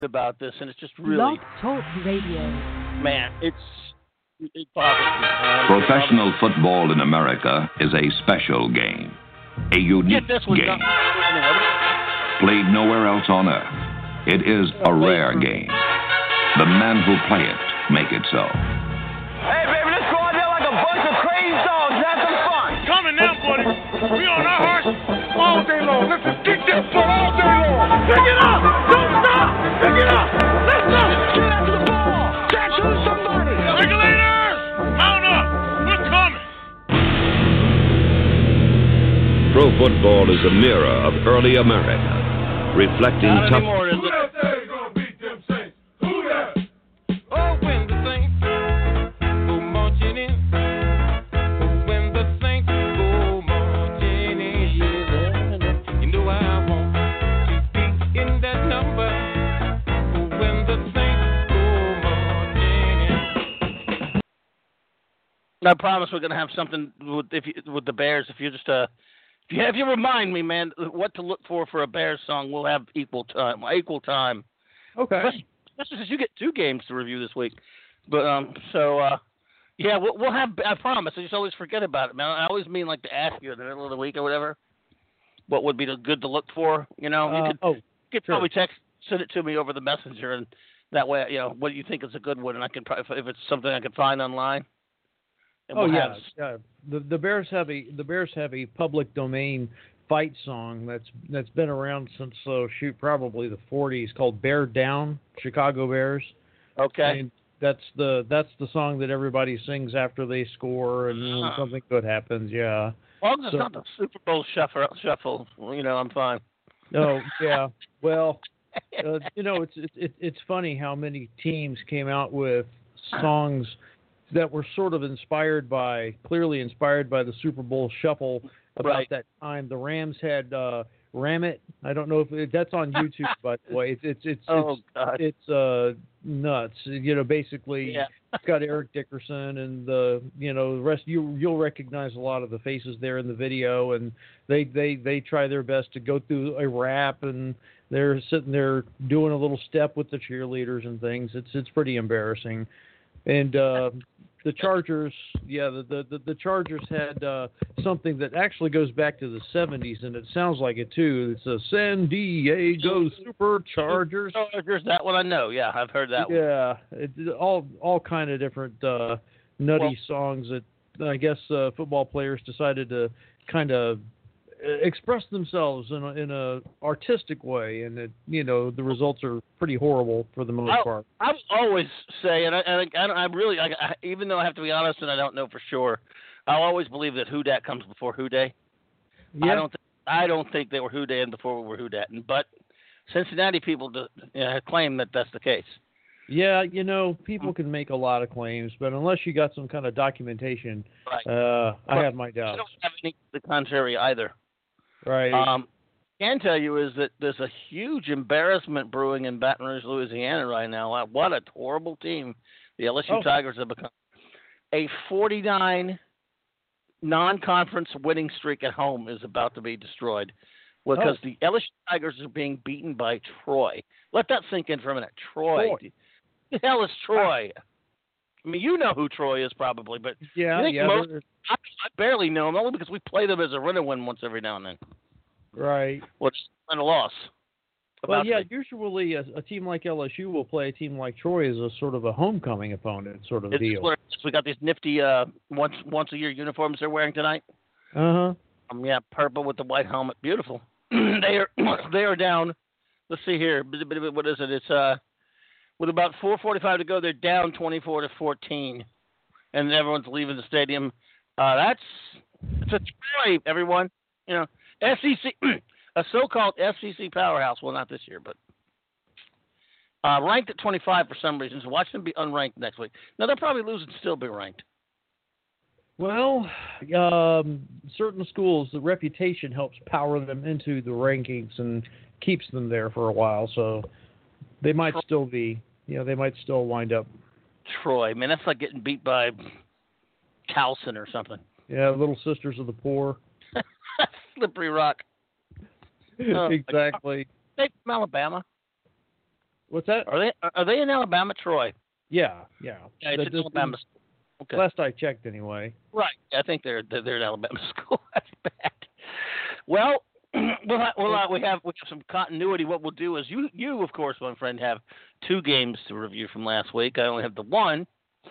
about this, and it's just really, Blog Talk Radio. man, it bothers me. Professional football in America is a special game, a unique Get this one game, done. played nowhere else on earth. It is a rare game. The men who play it make it so. Hey, baby, let's go out there like a bunch of crazy dogs and have some fun. Coming now, buddy. We on our horse all day long. Let's just kick that butt all day long. Pick it up. Don't stop. Pick it up. Let's go. Get after the ball. Tattoo somebody. Regulators, mount up. We're coming. Pro football is a mirror of early America, reflecting Not tough. anymore, is it? Oh, when the Saints go marching in. Oh, when the Saints go marching in. You know I want to be in that number. Oh, when the Saints go marching in. I promise we're gonna have something with the Bears. If you remind me, man, what to look for a Bears song, we'll have equal time. Okay. Especially since you get 2 games to review this week. But yeah, we'll have. I promise. I just always forget about it, man. I always mean like to ask you in the middle of the week or whatever. What would be good to look for? You know, you could sure. probably send it to me over the messenger, and that way, you know, what you think is a good one, and I can probably, if it's something I can find online. And we'll have. The Bears have a public domain fight song that's been around since probably the 40s, called "Bear Down," Chicago Bears. Okay. And that's the song that everybody sings after they score and when something good happens. Yeah. As long as it's not the Super Bowl shuffle, you know, I'm fine. Oh yeah. Well, you know, it's funny how many teams came out with songs that were sort of clearly inspired by the Super Bowl shuffle about that time. The Rams had Ram It. I don't know if that's on YouTube, by the way. It's nuts. You know, basically, it's got Eric Dickerson and the rest. You'll recognize a lot of the faces there in the video, and they try their best to go through a rap, and they're sitting there doing a little step with the cheerleaders and things. It's pretty embarrassing. And the Chargers, the Chargers had something that actually goes back to the 70s, and it sounds like it too. It's a San Diego Superchargers. Chargers, that one I know. Yeah, I've heard that one. Yeah, it's all kind of different nutty songs that I guess football players decided to kind of express themselves in a artistic way, and the results are pretty horrible for the most part. I always say, and I really, even though I have to be honest and I don't know for sure, I'll always believe that Who Dat comes before Who Dey. Yeah. I don't think they were Who Dey before we were Who Dat, but Cincinnati people claim that that's the case. Yeah, people can make a lot of claims, but unless you got some kind of documentation, I have my doubts. I don't have any to the contrary either. Right. Can tell you is that there's a huge embarrassment brewing in Baton Rouge, Louisiana right now. What a horrible team the LSU Tigers have become. A 49 non-conference winning streak at home is about to be destroyed because the LSU Tigers are being beaten by Troy. Let that sink in for a minute. Troy. The hell is Troy? I mean, you know who Troy is probably, but I barely know them, only because we play them as a run-and-win once every now and then. Right. Which is a loss. Well, usually a team like LSU will play a team like Troy as a sort of a homecoming opponent sort of deal. We got these nifty once-a-year uniforms they're wearing tonight. Uh-huh. Purple with the white helmet. Beautiful. They are down. Let's see here. What is it? It's with about 4:45 to go, they're down 24-14, and everyone's leaving the stadium. It's a Troy, everyone. SEC, a so-called SEC powerhouse. Well, not this year, but ranked at 25 for some reason. So watch them be unranked next week. Now they'll probably lose and still be ranked. Well, certain schools, the reputation helps power them into the rankings and keeps them there for a while. So they might still be. They might still wind up. Troy, man, that's like getting beat by Towson or something. Yeah, Little Sisters of the Poor. Slippery Rock. Exactly. They from Alabama. What's that? Are they in Alabama, Troy? Yeah. Yeah, it's in Alabama. Okay. Last I checked, anyway. Right. I think they're in Alabama school. That's bad. Well, we have some continuity. What we'll do is you of course, my friend, have 2 games to review from last week. I only have the 1.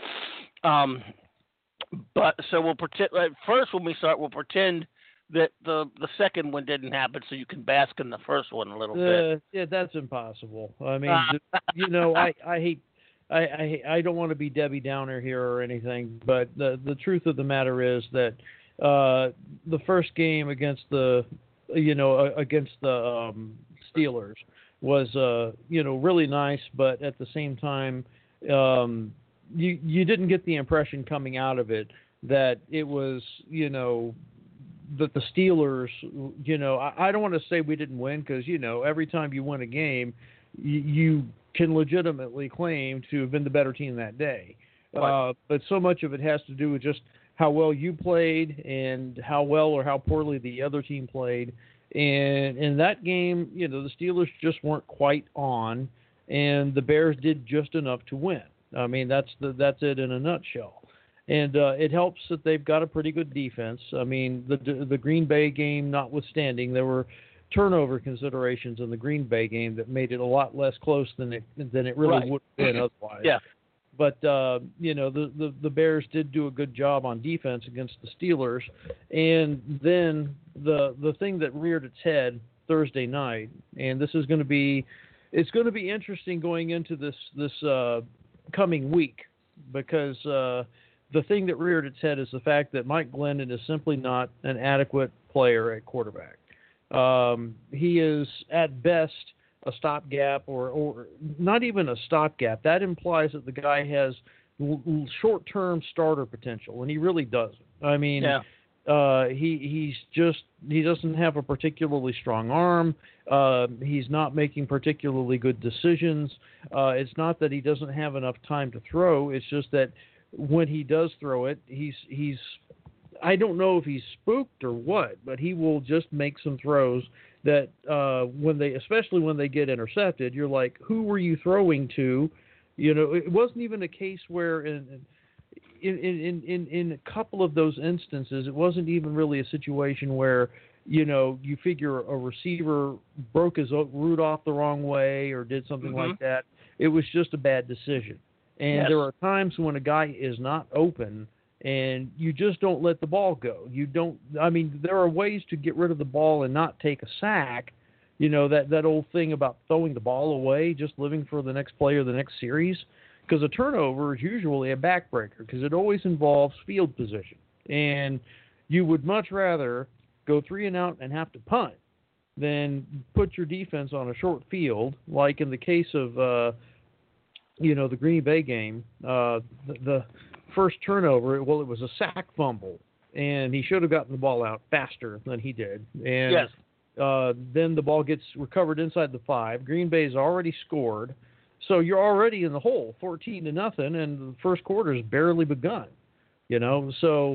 But so we'll pretend first when we start, we'll pretend that the second one didn't happen, so you can bask in the first one a little bit. Yeah, that's impossible. I mean, I don't want to be Debbie Downer here or anything, but the truth of the matter is that the first game against the Steelers was really nice, but at the same time, you didn't get the impression coming out of it that it was that the Steelers, I don't want to say we didn't win, because every time you win a game, you can legitimately claim to have been the better team that day. Right. But so much of it has to do with just how well you played and how well or how poorly the other team played. And in that game, the Steelers just weren't quite on, and the Bears did just enough to win. I mean, that's it in a nutshell. And it helps that they've got a pretty good defense. I mean, the Green Bay game notwithstanding, there were turnover considerations in the Green Bay game that made it a lot less close than it really would have been otherwise. Yeah. But the Bears did do a good job on defense against the Steelers, and then the thing that reared its head Thursday night, and it's going to be interesting going into this coming week, because the thing that reared its head is the fact that Mike Glennon is simply not an adequate player at quarterback. He is at best a stopgap, or not even a stopgap. That implies that the guy has short-term starter potential, and he really doesn't. I mean, he doesn't have a particularly strong arm. He's not making particularly good decisions. It's not that he doesn't have enough time to throw. It's just that when he does throw it, he's I don't know if he's spooked or what, but he will just make some throws that especially when they get intercepted, you're like, who were you throwing to? It wasn't even a case where in a couple of those instances, it wasn't even really a situation where, you figure a receiver broke his route off the wrong way or did something like that. It was just a bad decision. And there are times when a guy is not open and you just don't let the ball go. There are ways to get rid of the ball and not take a sack. That old thing about throwing the ball away, just living for the next play or the next series. Because a turnover is usually a backbreaker, because it always involves field position. And you would much rather go 3 and out and have to punt than put your defense on a short field, like in the case of the Green Bay game. The first turnover, it was a sack fumble, and he should have gotten the ball out faster than he did. And then the ball gets recovered inside the 5. Green Bay's already scored, so you're already in the hole, 14-0, and the first quarter's barely begun. So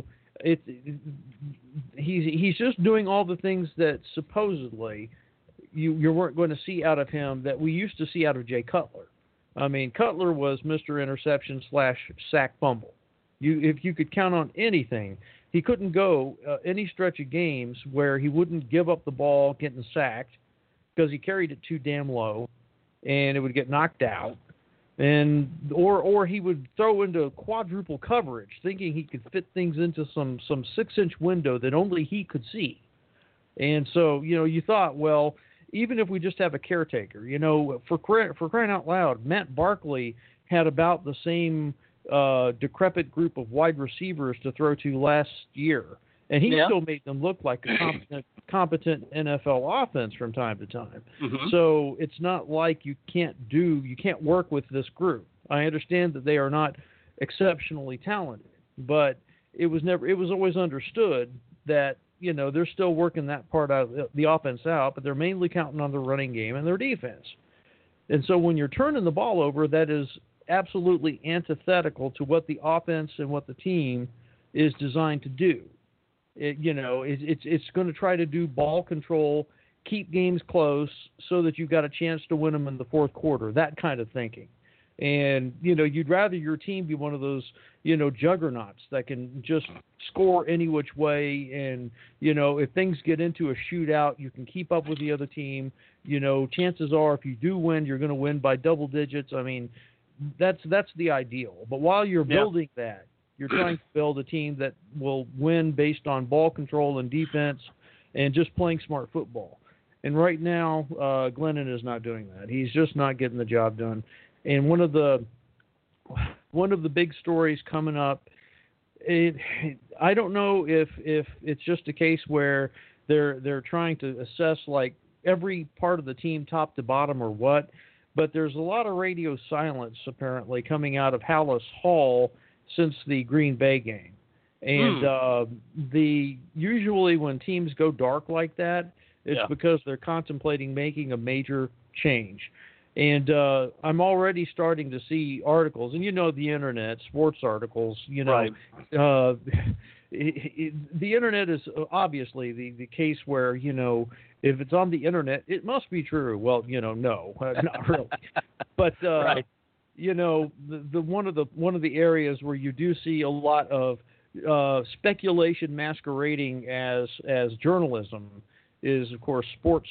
he's just doing all the things that supposedly you weren't going to see out of him that we used to see out of Jay Cutler. I mean, Cutler was Mr. Interception / sack fumble. If you could count on anything, he couldn't go any stretch of games where he wouldn't give up the ball getting sacked, because he carried it too damn low, and it would get knocked out, or he would throw into quadruple coverage, thinking he could fit things into some 6-inch window that only he could see. And so you thought, well, even if we just have a caretaker, for crying out loud, Matt Barkley had about the same decrepit group of wide receivers to throw to last year, and he still made them look like a competent NFL offense from time to time. Mm-hmm. So it's not like you can't work with this group. I understand that they are not exceptionally talented, but it was always understood that they're still working that part of the offense out, but they're mainly counting on their running game and their defense. And so when you're turning the ball over, that is absolutely antithetical to what the offense and what the team is designed to do. It's going to try to do ball control keep games close so that you've got a chance to win them in the fourth quarter, that kind of thinking. And, you'd rather your team be one of those, juggernauts that can just score any which way. And, if things get into a shootout, you can keep up with the other team. Chances are if you do win, you're going to win by double digits. I mean, that's the ideal. But while you're building that, you're trying to build a team that will win based on ball control and defense and just playing smart football. And right now, Glennon is not doing that. He's just not getting the job done. And one of the big stories coming up, I don't know if it's just a case where they're trying to assess like every part of the team top to bottom or what, but there's a lot of radio silence apparently coming out of Hallis Hall since the Green Bay game. And usually when teams go dark like that, it's because they're contemplating making a major change. And I'm already starting to see articles, and the internet, sports articles, Right. The internet is obviously the case where, if it's on the internet, it must be true. Well, no, not really. But, right. the one of the areas where you do see a lot of speculation masquerading as journalism is, of course, sports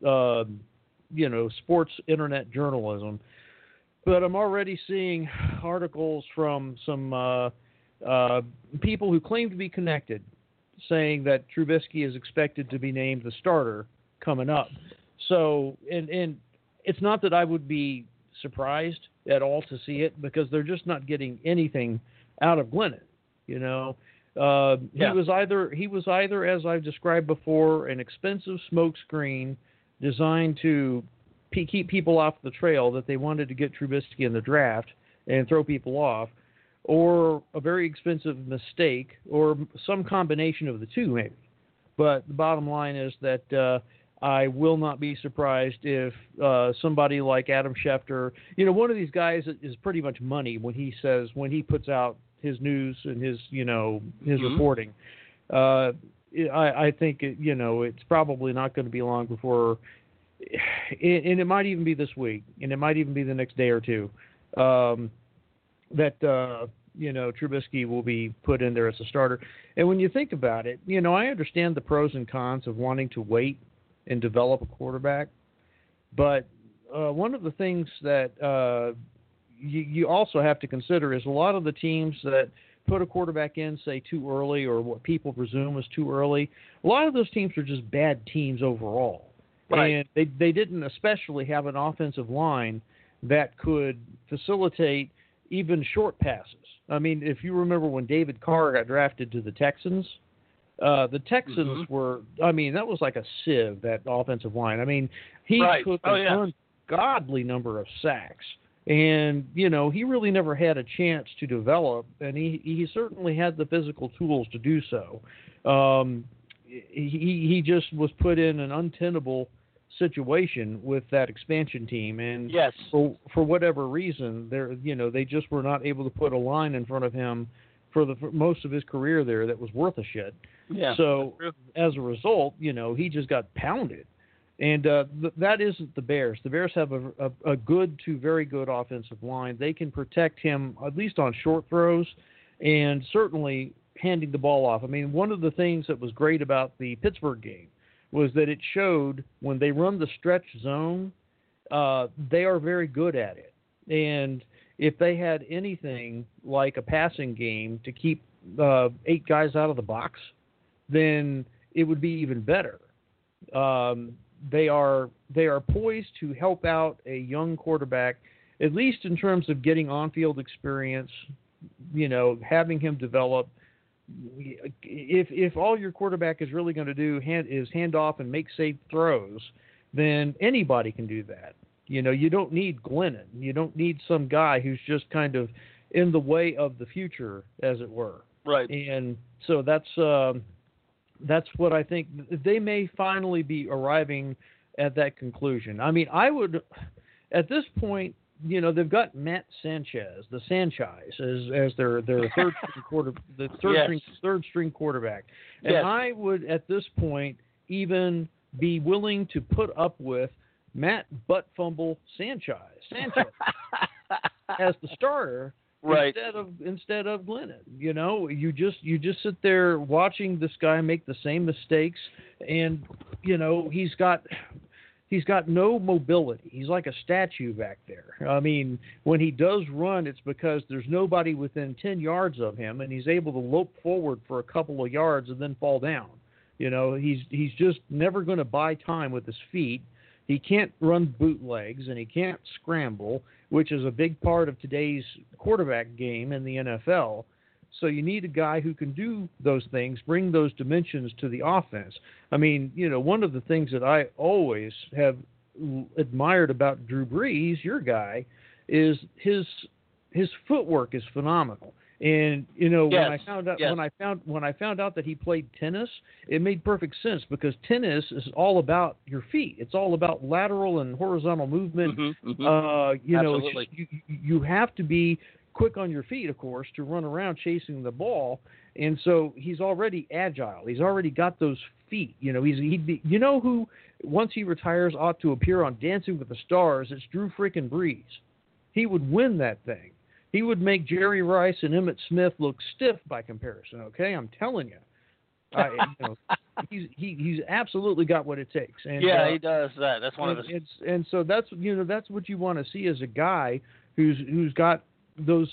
sports internet journalism. But I'm already seeing articles from some people who claim to be connected saying that Trubisky is expected to be named the starter coming up. So, and it's not that I would be surprised at all to see it because they're just not getting anything out of Glennon. He was either, as I've described before, an expensive smokescreen designed to keep people off the trail that they wanted to get Trubisky in the draft and throw people off, or a very expensive mistake, or some combination of the two maybe. But the bottom line is that I will not be surprised if somebody like Adam Schefter, one of these guys is pretty much money when he puts out his news and his reporting. I think it's probably not going to be long before, and it might even be this week, and it might even be the next day or two, that Trubisky will be put in there as a starter. And when you think about it, I understand the pros and cons of wanting to wait and develop a quarterback, but one of the things that you also have to consider is a lot of the teams that put a quarterback in, say, too early or what people presume is too early, a lot of those teams are just bad teams overall. Right. And they didn't especially have an offensive line that could facilitate even short passes. I mean, if you remember when David Carr got drafted to the Texans, the Texans were, that was like a sieve, that offensive line. I mean, he took an ungodly number of sacks. And, he really never had a chance to develop, and he certainly had the physical tools to do so. He just was put in an untenable situation with that expansion team, and for whatever reason, they just were not able to put a line in front of him for most of his career there that was worth a shit. Yeah. So as a result, he just got pounded. And that isn't the Bears. The Bears have a good to very good offensive line. They can protect him, at least on short throws, and certainly handing the ball off. I mean, one of the things that was great about the Pittsburgh game was that it showed when they run the stretch zone, they are very good at it. And if they had anything like a passing game to keep 8 guys out of the box, then it would be even better. They are poised to help out a young quarterback, at least in terms of getting on-field experience, having him develop. If all your quarterback is really going to do is hand off and make safe throws, then anybody can do that. You don't need Glennon. You don't need some guy who's just kind of in the way of the future, as it were. Right. And so that's what I think. They may finally be arriving at that conclusion. I mean, I would, at this point, they've got Matt Sanchez, the Sanchez, as their third string quarterback. And I would, at this point, even be willing to put up with Matt Butt Fumble Sanchez as the starter Right. instead of Glennon? You know, you just sit there watching this guy make the same mistakes, and you know he's got no mobility. He's like a statue back there. I mean, when he does run, it's because there's nobody within 10 yards of him, and he's able to lope forward for a couple of yards and then fall down. You know, he's just never going to buy time with his feet. He can't run bootlegs, and he can't scramble, which is a big part of today's quarterback game in the NFL. So you need a guy who can do those things, bring those dimensions to the offense. I mean, you know, one of the things that I always have admired about Drew Brees, your guy, is his footwork is phenomenal. And you know, Yes. when I found out Yes. when I found out that he played tennis, it made perfect sense, because tennis is all about your feet. It's all about lateral and horizontal movement. Mhm, mhm. You know, it's Absolutely. just, you have to be quick on your feet, of course, to run around chasing the ball. And so he's already agile. He's already got those feet. You know, you know who, once he retires, ought to appear on Dancing with the Stars? It's Drew freaking Brees. He would win that thing. He would make Jerry Rice and Emmitt Smith look stiff by comparison. Okay, I'm telling you. You know, he's absolutely got what it takes. And, Yeah, he does that. That's one of his. and so that's what you want to see as a guy who's got those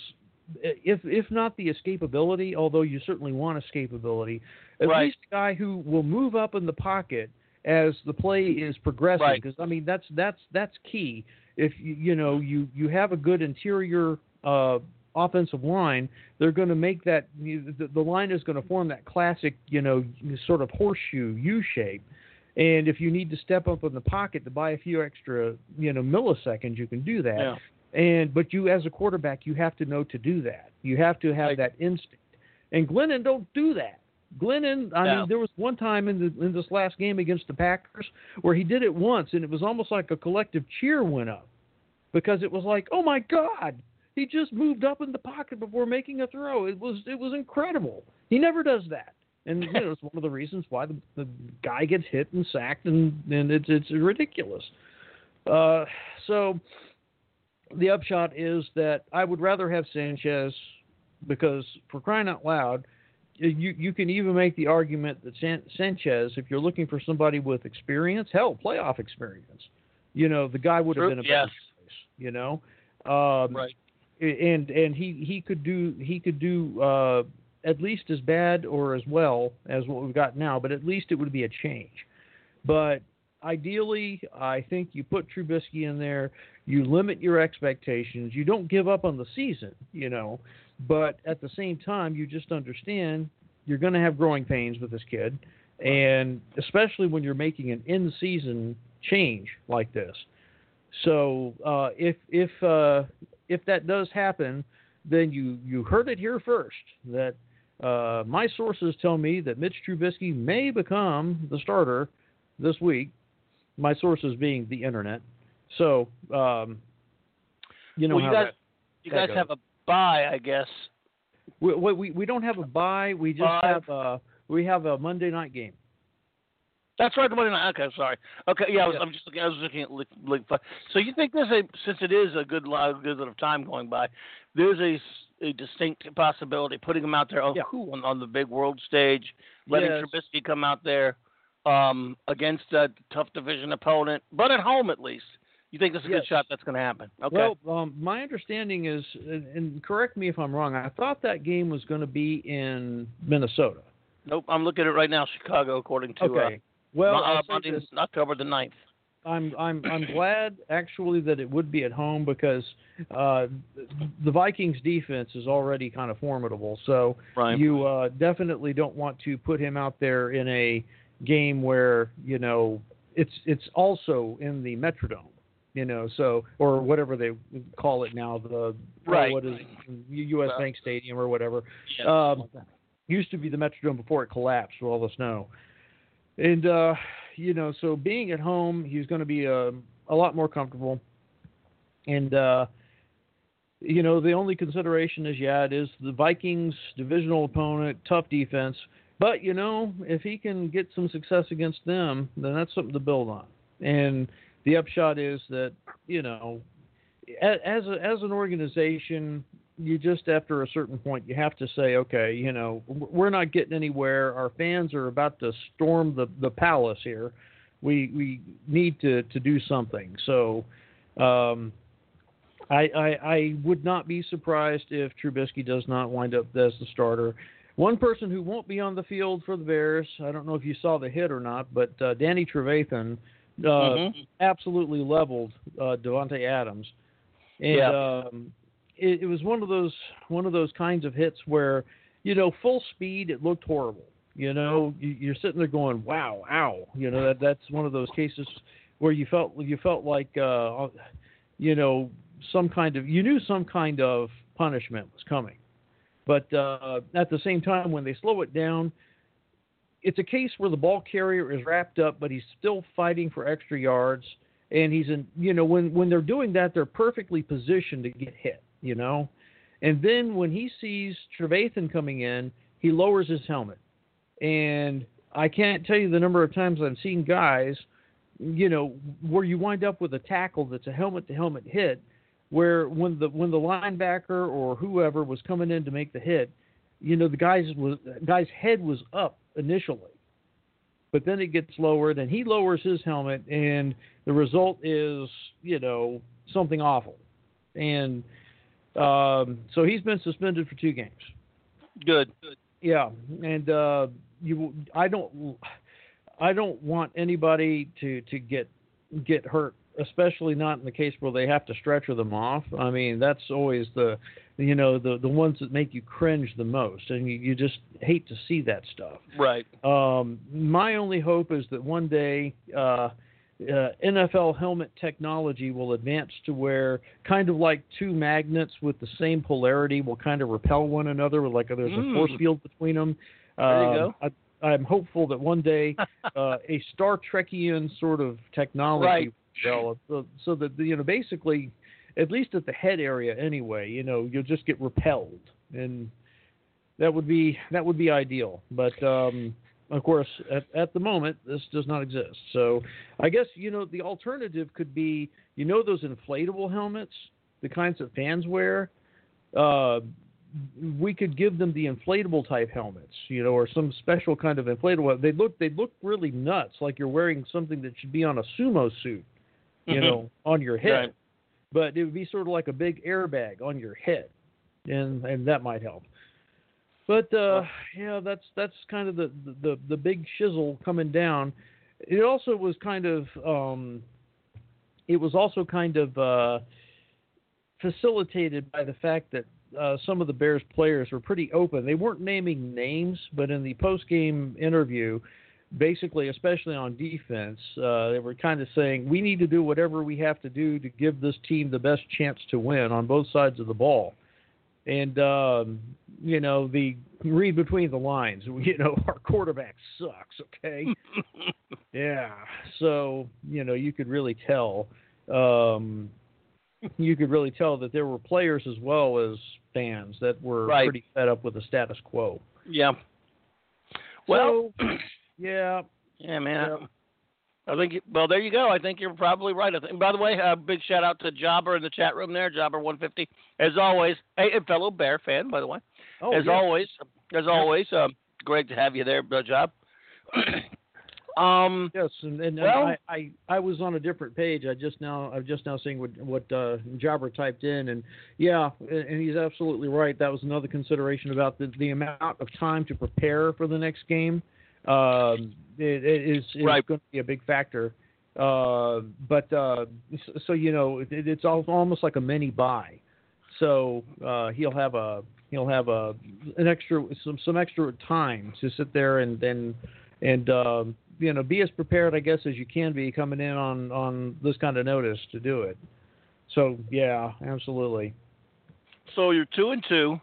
if not the escapability, although you certainly want escapability, at Right. least a guy who will move up in the pocket as the play is progressing. Right. Because I mean that's key. If you have a good interior offensive line, they're going to make that the line is going to form that classic sort of horseshoe U shape. And if you need to step up in the pocket to buy a few extra milliseconds, you can do that. Yeah. But you, as a quarterback, you have to know to do that. You have to have that instinct. And Glennon don't do that. Glennon, I mean, there was one time in this last game against the Packers where he did it once, and it was almost like a collective cheer went up, because it was like, oh my God, he just moved up in the pocket before making a throw. It was incredible. He never does that, and it's one of the reasons why the guy gets hit and sacked, and it's ridiculous. So the upshot is that I would rather have Sanchez, because for crying out loud, you can even make the argument that Sanchez, if you're looking for somebody with experience, hell, playoff experience, the guy would have been a better choice, Right. And he could do at least as bad or as well as what we've got now, but at least it would be a change. But ideally, I think you put Trubisky in there, you limit your expectations, you don't give up on the season, but at the same time, you just understand you're going to have growing pains with this kid, and especially when you're making an in-season change like this. So if that does happen, then you heard it here first, that my sources tell me that Mitch Trubisky may become the starter this week. My sources being the internet. So, you guys have a bye, I guess. We don't have a bye. We just have a Monday night game. That's right, the Monday night. Okay, sorry. Okay, yeah, I was looking at League 5. So you think since it is a good bit of time going by, there's a distinct possibility putting him out there on the big world stage, letting Trubisky come out there against a tough division opponent, but at home at least. You think there's a good shot that's going to happen? Okay. Well, my understanding is, and correct me if I'm wrong, I thought that game was going to be in Minnesota. Nope, I'm looking at it right now, Chicago, according to Monday, October the 9th. I'm glad actually that it would be at home, because the Vikings defense is already kind of formidable. So you definitely don't want to put him out there in a game where it's also in the Metrodome. So, or whatever they call it now, what is it, U.S. Bank Stadium or whatever. Yeah. Used to be the Metrodome before it collapsed with all the snow. And, so being at home, he's going to be a lot more comfortable. And, the only consideration is, it is the Vikings divisional opponent, tough defense. But, if he can get some success against them, then that's something to build on. And the upshot is that, as an organization, you just, after a certain point, you have to say, okay, we're not getting anywhere. Our fans are about to storm the palace here. We need to do something. So I would not be surprised if Trubisky does not wind up as the starter. One person who won't be on the field for the Bears, I don't know if you saw the hit or not, but Danny Trevathan absolutely leveled Devontae Adams. And it was one of those kinds of hits where, full speed, it looked horrible. You're sitting there going, wow, ow. That's one of those cases where you felt like, some kind of punishment was coming. But at the same time, when they slow it down, it's a case where the ball carrier is wrapped up, but he's still fighting for extra yards. And he's in, when they're doing that, they're perfectly positioned to get hit, And then when he sees Trevathan coming in, he lowers his helmet. And I can't tell you the number of times I've seen guys, where you wind up with a tackle that's a helmet-to-helmet hit, where when the linebacker or whoever was coming in to make the hit, the guy's head was up initially, but then it gets lowered and he lowers his helmet, and the result is something awful. And so he's been suspended for 2 games. Good. Yeah, and I don't want anybody to get hurt, especially not in the case where they have to stretcher them off. I mean, that's always the ones that make you cringe the most, and you just hate to see that stuff. Right. My only hope is that one day NFL helmet technology will advance to where, kind of like 2 magnets with the same polarity, will kind of repel one another, like there's a force field between them. There you go. I'm hopeful that one day a Star Trekian sort of technology will develop, so that basically, at least at the head area anyway, you'll just get repelled, and that would be ideal. But of course, at the moment, this does not exist. So I guess the alternative could be those inflatable helmets, the kinds that fans wear. We could give them the inflatable type helmets, or some special kind of inflatable. They look really nuts, like you're wearing something that should be on a sumo suit, on your head. Right. But it would be sort of like a big airbag on your head, and that might help. But that's kind of the big shizzle coming down. It also was kind of facilitated by the fact that some of the Bears players were pretty open. They weren't naming names, but in the post-game interview, basically, especially on defense, they were kind of saying, we need to do whatever we have to do to give this team the best chance to win on both sides of the ball. And, the read between the lines, our quarterback sucks, okay? Yeah. So, you could really tell. You could really tell that there were players as well as fans that were pretty fed up with the status quo. Yeah. Well, so, yeah. Yeah, man. Yeah. I think, there you go. I think you're probably right. By the way, a big shout out to Jobber in the chat room there, Jobber150. As always, a fellow Bear fan, by the way. Oh, as always, great to have you there, Job. Yes, and I was on a different page. I'm just now seeing what Jobber typed in, and and he's absolutely right. That was another consideration about the amount of time to prepare for the next game. It is going to be a big factor. But it's almost like a mini bye. So he'll have an extra some extra time to sit there and be as prepared, I guess, as you can be coming in on this kind of notice to do it. So yeah, absolutely. So you're 2-2.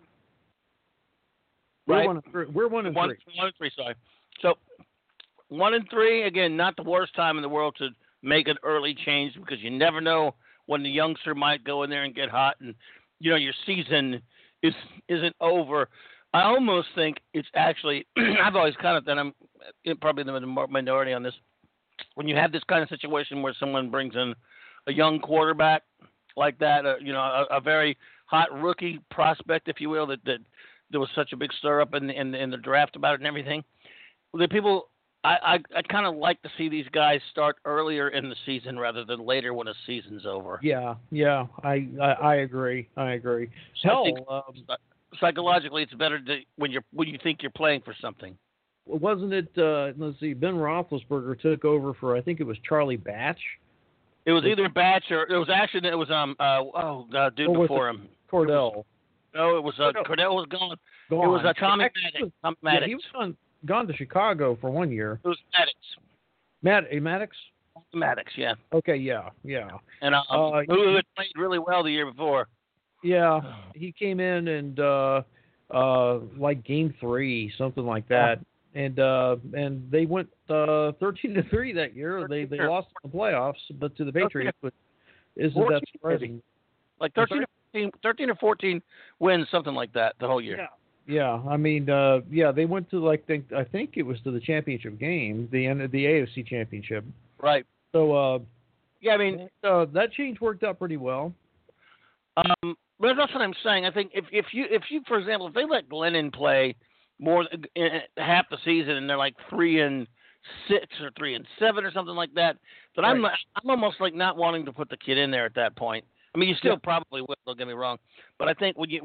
We're right? 1 and 3. We're 1 and 3. 1 and 3. Sorry. So 1 and 3 again. Not the worst time in the world to make an early change, because you never know when the youngster might go in there and get hot, and your season isn't over. I almost think it's actually. I've always kind of, and I'm probably the minority on this. When you have this kind of situation where someone brings in a young quarterback like that, a very hot rookie prospect, if you will, that there was such a big stir up in the draft about it and everything. The people, I kind of like to see these guys start earlier in the season rather than later when a season's over. Yeah, I agree. Hell, psychologically, it's better when you think you're playing for something. Wasn't it? Let's see. Ben Roethlisberger took over for, I think it was Charlie Batch. It was either Batch or it was dude before him. Cordell. No, it was Cordell was gone. It was Tommy Maddox. Yeah, he was gone to Chicago for 1 year. It was Maddox. Maddox? Maddox, yeah. Okay, yeah. And who had played really well the year before. Yeah, he came in and like game 3, something like that. And they went 13-3 that year. They lost in the playoffs, but to the Patriots. But isn't that surprising? Like 13 or 14 wins, something like that, the whole year. Yeah. I mean, they went to I think it was to the championship game, the end of the AFC championship. Right. So I mean, that change worked out pretty well. But that's what I'm saying. I think if you for example, if they let Glennon play more half the season and they're like 3-6 or 3-7 or something like that, then I'm almost like not wanting to put the kid in there at that point. I mean, you still probably will. Don't get me wrong, but I think when you're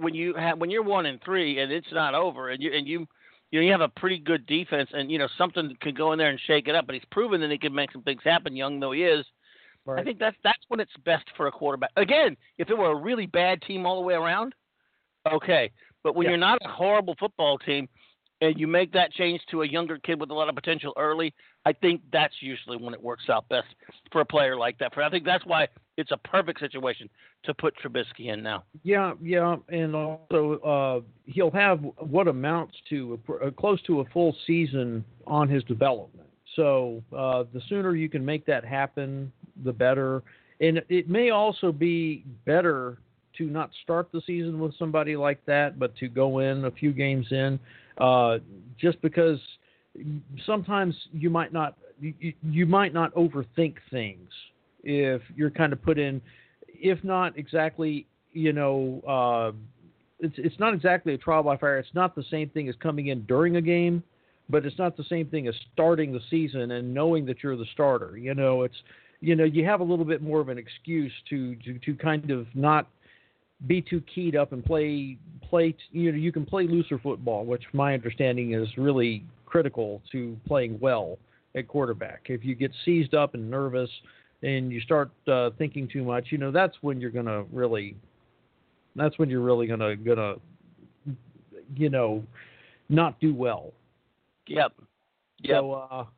1-3 and it's not over, and you have a pretty good defense, and something could go in there and shake it up. But he's proven that he can make some things happen, young though he is. Right. I think that's when it's best for a quarterback. Again, if it were a really bad team all the way around, okay. But when you're not a horrible football team and you make that change to a younger kid with a lot of potential early, I think that's usually when it works out best for a player like that. I think that's why it's a perfect situation to put Trubisky in now. Yeah, and also he'll have what amounts to close to a full season on his development. So the sooner you can make that happen, the better. And it may also be better to not start the season with somebody like that, but to go in a few games in, just because sometimes you might not overthink things if you're kind of put in, if not exactly, it's not exactly a trial by fire. It's not the same thing as coming in during a game, but it's not the same thing as starting the season and knowing that you're the starter. You have a little bit more of an excuse to kind of not be too keyed up and play. You can play looser football, which my understanding is really critical to playing well at quarterback. If you get seized up and nervous and you start thinking too much, that's when you're really gonna not do well. Yep. So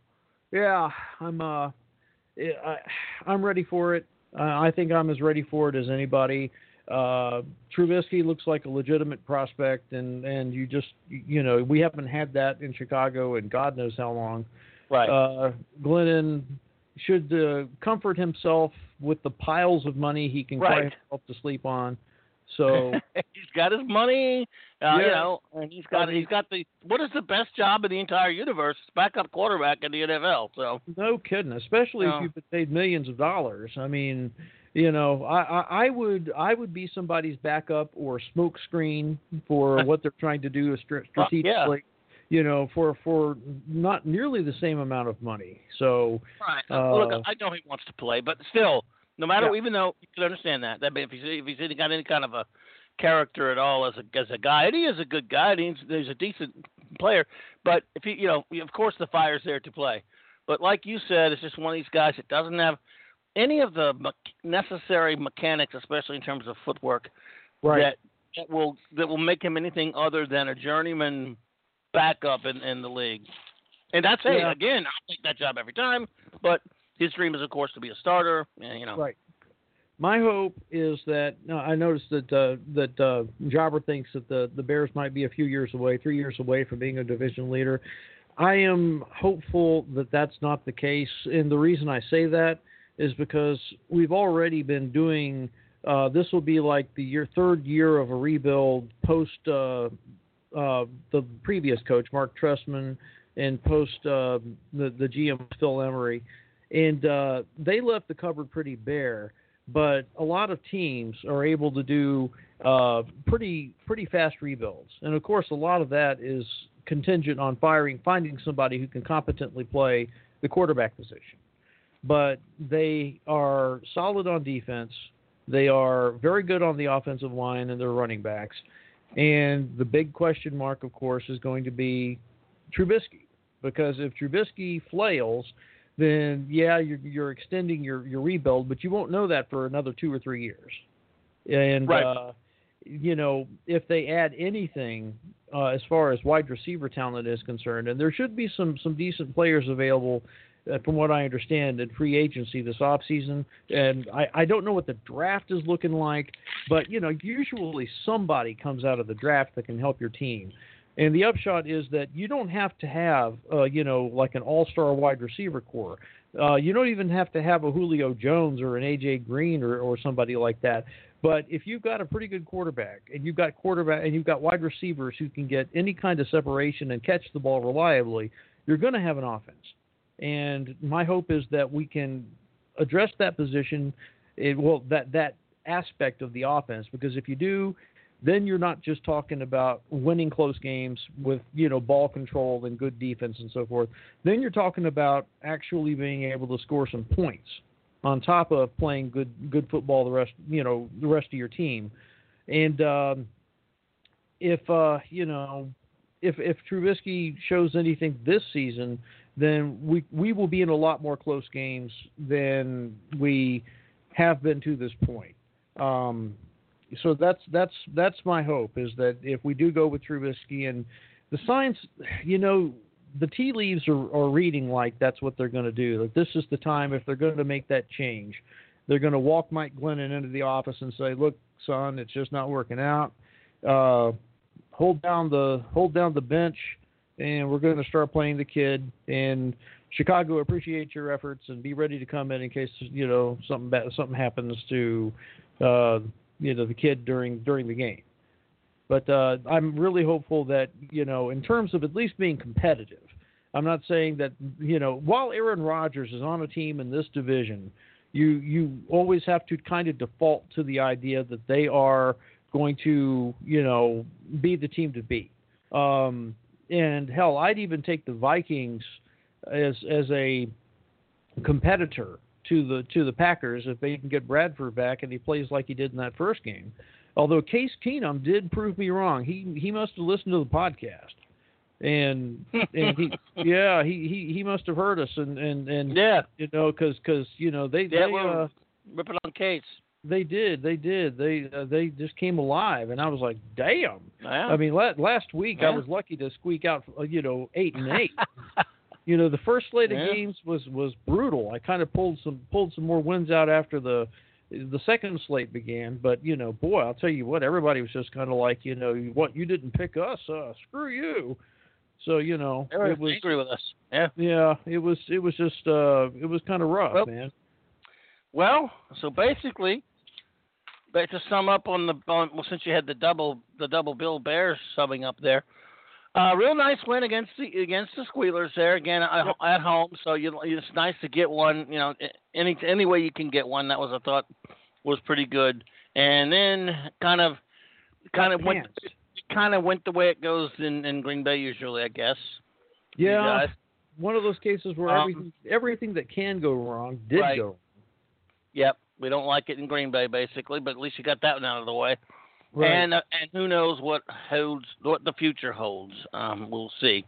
I'm ready for it. I think I'm as ready for it as anybody. Trubisky looks like a legitimate prospect, and you just we haven't had that in Chicago in God knows how long. Right. Glennon should comfort himself with the piles of money he can cry himself to sleep on. So he's got his money, and he's got the what is the best job in the entire universe? Backup quarterback in the NFL. So no kidding, especially if you've been paid millions of dollars. I mean, I would be somebody's backup or smoke screen for what they're trying to do strategically. For not nearly the same amount of money. So right. Look, I know he wants to play, but still. No matter, even though you can understand that if he's got any kind of a character at all as a guy, and he is a good guy, and he's a decent player. But if he, of course, the fire's there to play. But like you said, it's just one of these guys that doesn't have any of the necessary mechanics, especially in terms of footwork, that will make him anything other than a journeyman backup in the league. And that's again, I'll take that job every time, but. His dream is, of course, to be a starter. Right. My hope is that I noticed that Jobber thinks that the Bears might be a few years away, 3 years away from being a division leader. I am hopeful that that's not the case, and the reason I say that is because we've already been doing. This will be like the third year of a rebuild post the previous coach, Mark Trestman, and post the GM Phil Emery, and they left the cupboard pretty bare. But a lot of teams are able to do pretty fast rebuilds, and of course, a lot of that is contingent on finding somebody who can competently play the quarterback position. But they are solid on defense. They are very good on the offensive line and their running backs. And the big question mark, of course, is going to be Trubisky. Because if Trubisky flails, then, yeah, you're extending your rebuild, but you won't know that for another 2 or 3 years. And, right. If they add anything as far as wide receiver talent is concerned, and there should be some decent players available from what I understand, in free agency this offseason. And I don't know what the draft is looking like, but, usually somebody comes out of the draft that can help your team. And the upshot is that you don't have to have, like an all-star wide receiver core. You don't even have to have a Julio Jones or an A.J. Green or somebody like that. But if you've got a pretty good quarterback and you've got wide receivers who can get any kind of separation and catch the ball reliably, you're going to have an offense. And my hope is that we can address that position, that aspect of the offense, because if you do, then you're not just talking about winning close games with, ball control and good defense and so forth. Then you're talking about actually being able to score some points on top of playing good football the rest of your team. And if Trubisky shows anything this season, then we will be in a lot more close games than we have been to this point. So that's my hope, is that if we do go with Trubisky, and the signs, the tea leaves are reading like that's what they're going to do. Like, this is the time, if they're going to make that change, they're going to walk Mike Glennon into the office and say, "Look, son, it's just not working out. Hold down the bench, and we're going to start playing the kid. And Chicago, appreciate your efforts, and be ready to come in case something happens to the kid during the game." But I'm really hopeful that, in terms of at least being competitive, I'm not saying that, while Aaron Rodgers is on a team in this division, you always have to kind of default to the idea that they are going to, be the team to beat. And hell, I'd even take the Vikings as a competitor to the Packers if they can get Bradford back and he plays like he did in that first game. Although Case Keenum did prove me wrong. He must have listened to the podcast, and he must have heard us and yeah, because they were ripping on Case. They did. They just came alive, and I was like, damn. Yeah. I mean, last week I was lucky to squeak out 8-8. The first slate of games was brutal. I kind of pulled some more wins out after the second slate began, but boy, I'll tell you what, everybody was just kind of like, what, you didn't pick us, screw you. So everybody was angry with us. Yeah, it was just it was kind of rough, man. Well, so basically, to sum up since you had the double Bill Bears summing up there. Real nice win against the Squealers there again at home. So it's nice to get one. Any way you can get one. That was, I thought, was pretty good. And then kind of went the way it goes in Green Bay usually, I guess. Yeah, one of those cases where everything that can go wrong did go wrong. Yep, we don't like it in Green Bay basically, but at least you got that one out of the way. Right. And who knows what the future holds. We'll see.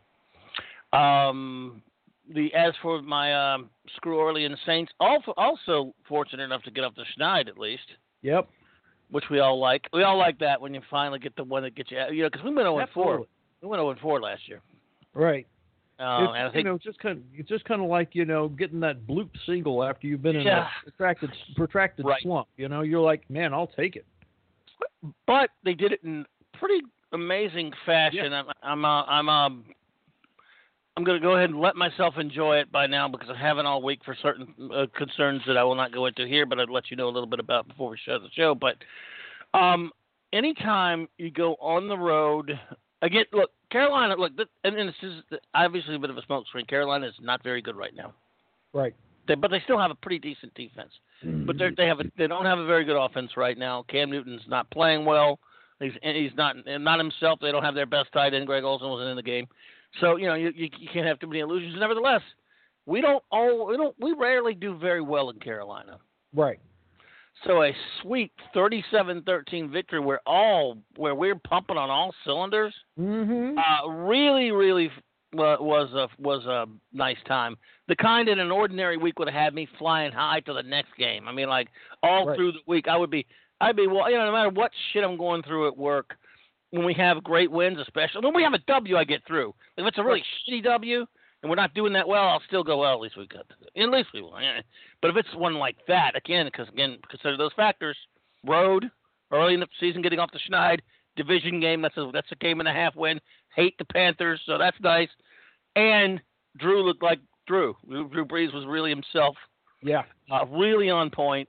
As for my Screw Orleans Saints, also fortunate enough to get up to Schneid at least. Yep. Which we all like. We all like that when you finally get the one that gets you. Because we went 0-4. We went 0-4 last year. Right. And I think it's just kind of like getting that bloop single after you've been in a protracted slump. You're like, man, I'll take it. But they did it in pretty amazing fashion. Yeah. I'm going to go ahead and let myself enjoy it by now because I haven't all week for certain concerns that I will not go into here, but I'd let you know a little bit about before we shut the show. But anytime you go on the road Again, look, Carolina. Look, and this is obviously a bit of a smokescreen. Carolina is not very good right now. Right. But they still have a pretty decent defense. But they don't have a very good offense right now. Cam Newton's not playing well. He's not himself. They don't have their best tight end. Greg Olsen wasn't in the game, so you can't have too many illusions. Nevertheless, we rarely do very well in Carolina. Right. So a sweet 37-13 victory where we're pumping on all cylinders. Really, really was a nice time. The kind in an ordinary week would have had me flying high to the next game. I mean, like through the week, I'd be well, no matter what shit I'm going through at work, when we have great wins, especially when we have a W, I get through. If it's a really shitty W and we're not doing that well, I'll still go, well, at least we got. At least we will. But if it's one like that, consider those factors: road, early in the season, getting off the schneid, division game. That's a game and a half win. Hate the Panthers, so that's nice. And Drew looked like Drew. Drew Brees was really himself. Yeah. Really on point.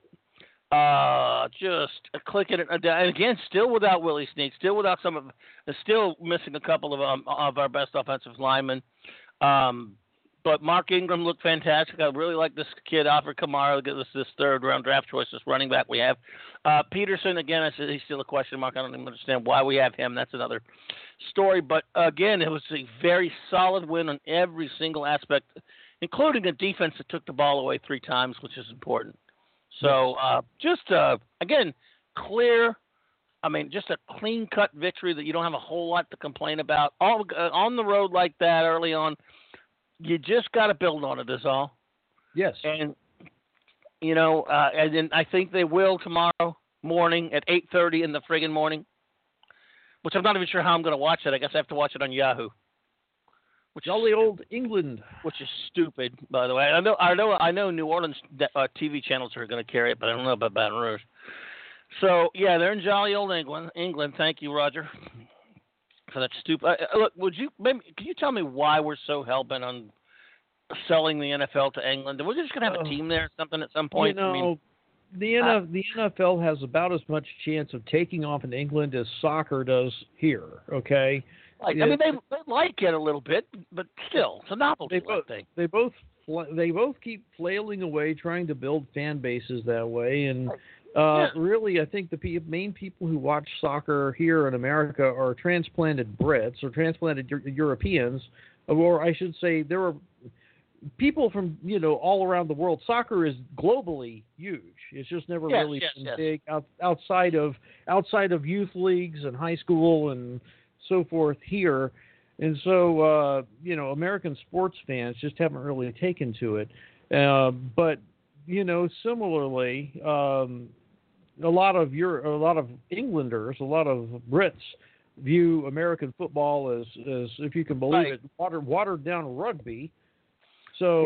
Just clicking it. And again, still without Willie Snead, still without still missing a couple of our best offensive linemen. But Mark Ingram looked fantastic. I really like this kid, Alfred Kamara, this third-round draft choice, this running back we have. Peterson, again, I said he's still a question mark. I don't even understand why we have him. That's another story. But, again, it was a very solid win on every single aspect, including a defense that took the ball away 3 times, which is important. So, again, clear. I mean, just a clean-cut victory that you don't have a whole lot to complain about. On the road like that early on, you just got to build on it is all. Yes. And, and then I think they will tomorrow morning at 8:30 in the friggin' morning, which I'm not even sure how I'm going to watch it. I guess I have to watch it on Yahoo. Which jolly old England. Which is stupid, by the way. I know New Orleans TV channels are going to carry it, but I don't know about Baton Rouge. So, yeah, they're in jolly old England. Thank you, Roger, for that stupid. Look, can you tell me why we're so hell-bent on selling the NFL to England? We're just going to have a team there or something at some point? The NFL has about as much chance of taking off in England as soccer does here, okay? They like it a little bit, but still, it's a novelty thing. They both keep flailing away, trying to build fan bases that way, and really, I think the main people who watch soccer here in America are transplanted Brits or transplanted Europeans, or I should say, there are people from all around the world. Soccer is globally huge. It's just never really been big outside of youth leagues and high school and so forth here. And so, American sports fans just haven't really taken to it. But, similarly, a lot of Englanders, a lot of Brits view American football as if you can believe it, watered down rugby. So,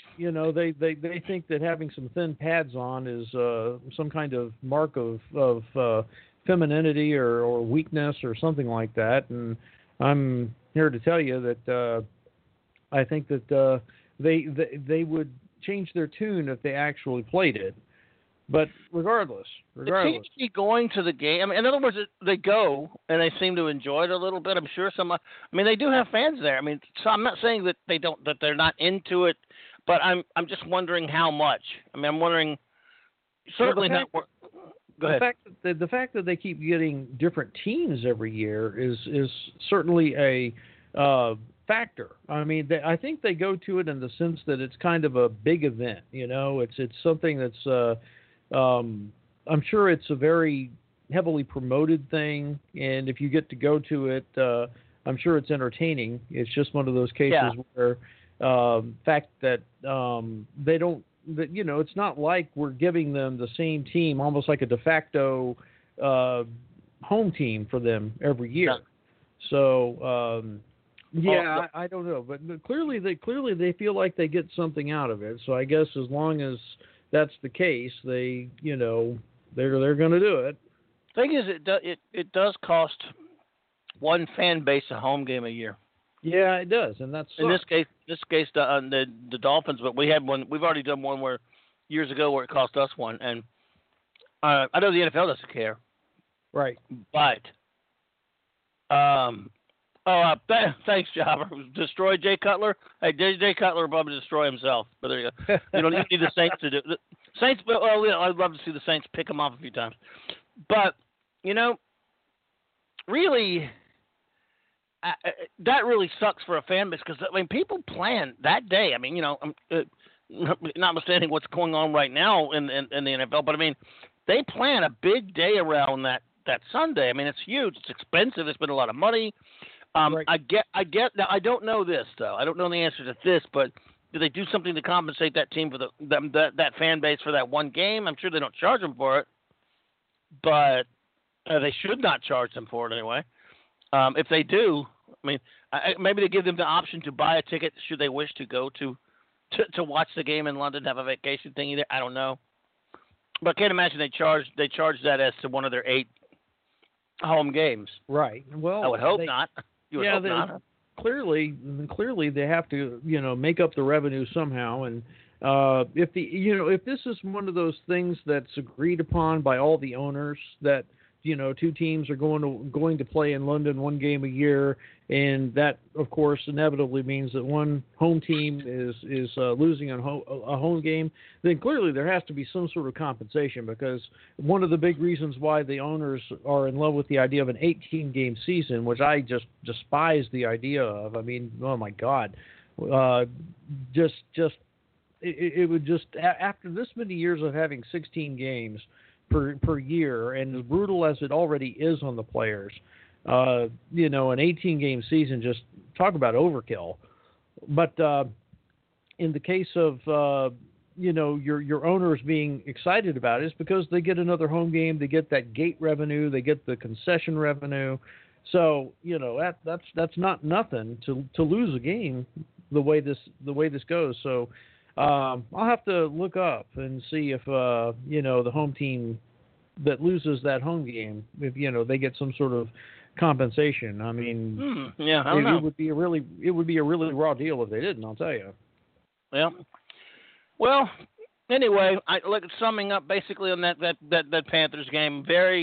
they think that having some thin pads on is some kind of mark of femininity or weakness or something like that. And I'm here to tell you that I think that they would change their tune if they actually played it. But regardless, it seems to be going to the game. I mean, in other words, they go and they seem to enjoy it a little bit. I'm sure they do have fans there. I mean, so I'm not saying that they're not into it, but I'm just wondering how much. I mean, I'm wondering. Certainly not. Go ahead. The fact that they keep getting different teams every year is certainly a factor. I mean, I think they go to it in the sense that it's kind of a big event. It's something that's. I'm sure it's a very heavily promoted thing, and if you get to go to it, I'm sure it's entertaining. It's just one of those cases where fact that they don't. That it's not like we're giving them the same team, almost like a de facto home team for them every year. Yeah. So I don't know, but clearly they feel like they get something out of it. So I guess as long as that's the case, they're going to do it. Thing is, it does cost one fan base a home game a year. Yeah, it does, and that's in this case the Dolphins. But we had one. We've already done one years ago where it cost us one, and I know the NFL doesn't care, right? But Oh, thanks, Jobber. Destroy Jay Cutler. Hey, Jay Cutler will probably destroy himself. But there you go. You don't even need the Saints to do it. Saints. Well, I'd love to see the Saints pick him off a few times. But really, that really sucks for a fan base because people plan that day. Notwithstanding what's going on right now in the NFL, but they plan a big day around that Sunday. It's huge. It's expensive. They spend a lot of money. Right. I get. Now, I don't know this though. I don't know the answer to this, but do they do something to compensate that team for that fan base for that one game? I'm sure they don't charge them for it, but they should not charge them for it anyway. If they do, maybe they give them the option to buy a ticket should they wish to go to watch the game in London, have a vacation thing either. I don't know, but I can't imagine they charge that as to one of their 8 home games. Right. Well, I would hope not. You would hope not. Clearly they have to, make up the revenue somehow. And if this is one of those things that's agreed upon by all the owners that, 2 teams are going to play in London one game a year, and that of course inevitably means that one home team is losing a home game, then clearly there has to be some sort of compensation, because one of the big reasons why the owners are in love with the idea of an 18-game season, which I just despise the idea of. Oh my God, it would just, after this many years of having 16 games per year, and as brutal as it already is on the players, an 18-game season, just talk about overkill. But in the case of your owners being excited about it, it's because they get another home game, they get that gate revenue, they get the concession revenue. So that's not nothing to lose a game the way this goes. So I'll have to look up and see if the home team that loses that home game, if they get some sort of compensation. I don't know. It would be a really raw deal if they didn't. I'll tell you. Yeah. Well, anyway, summing up basically on that Panthers game,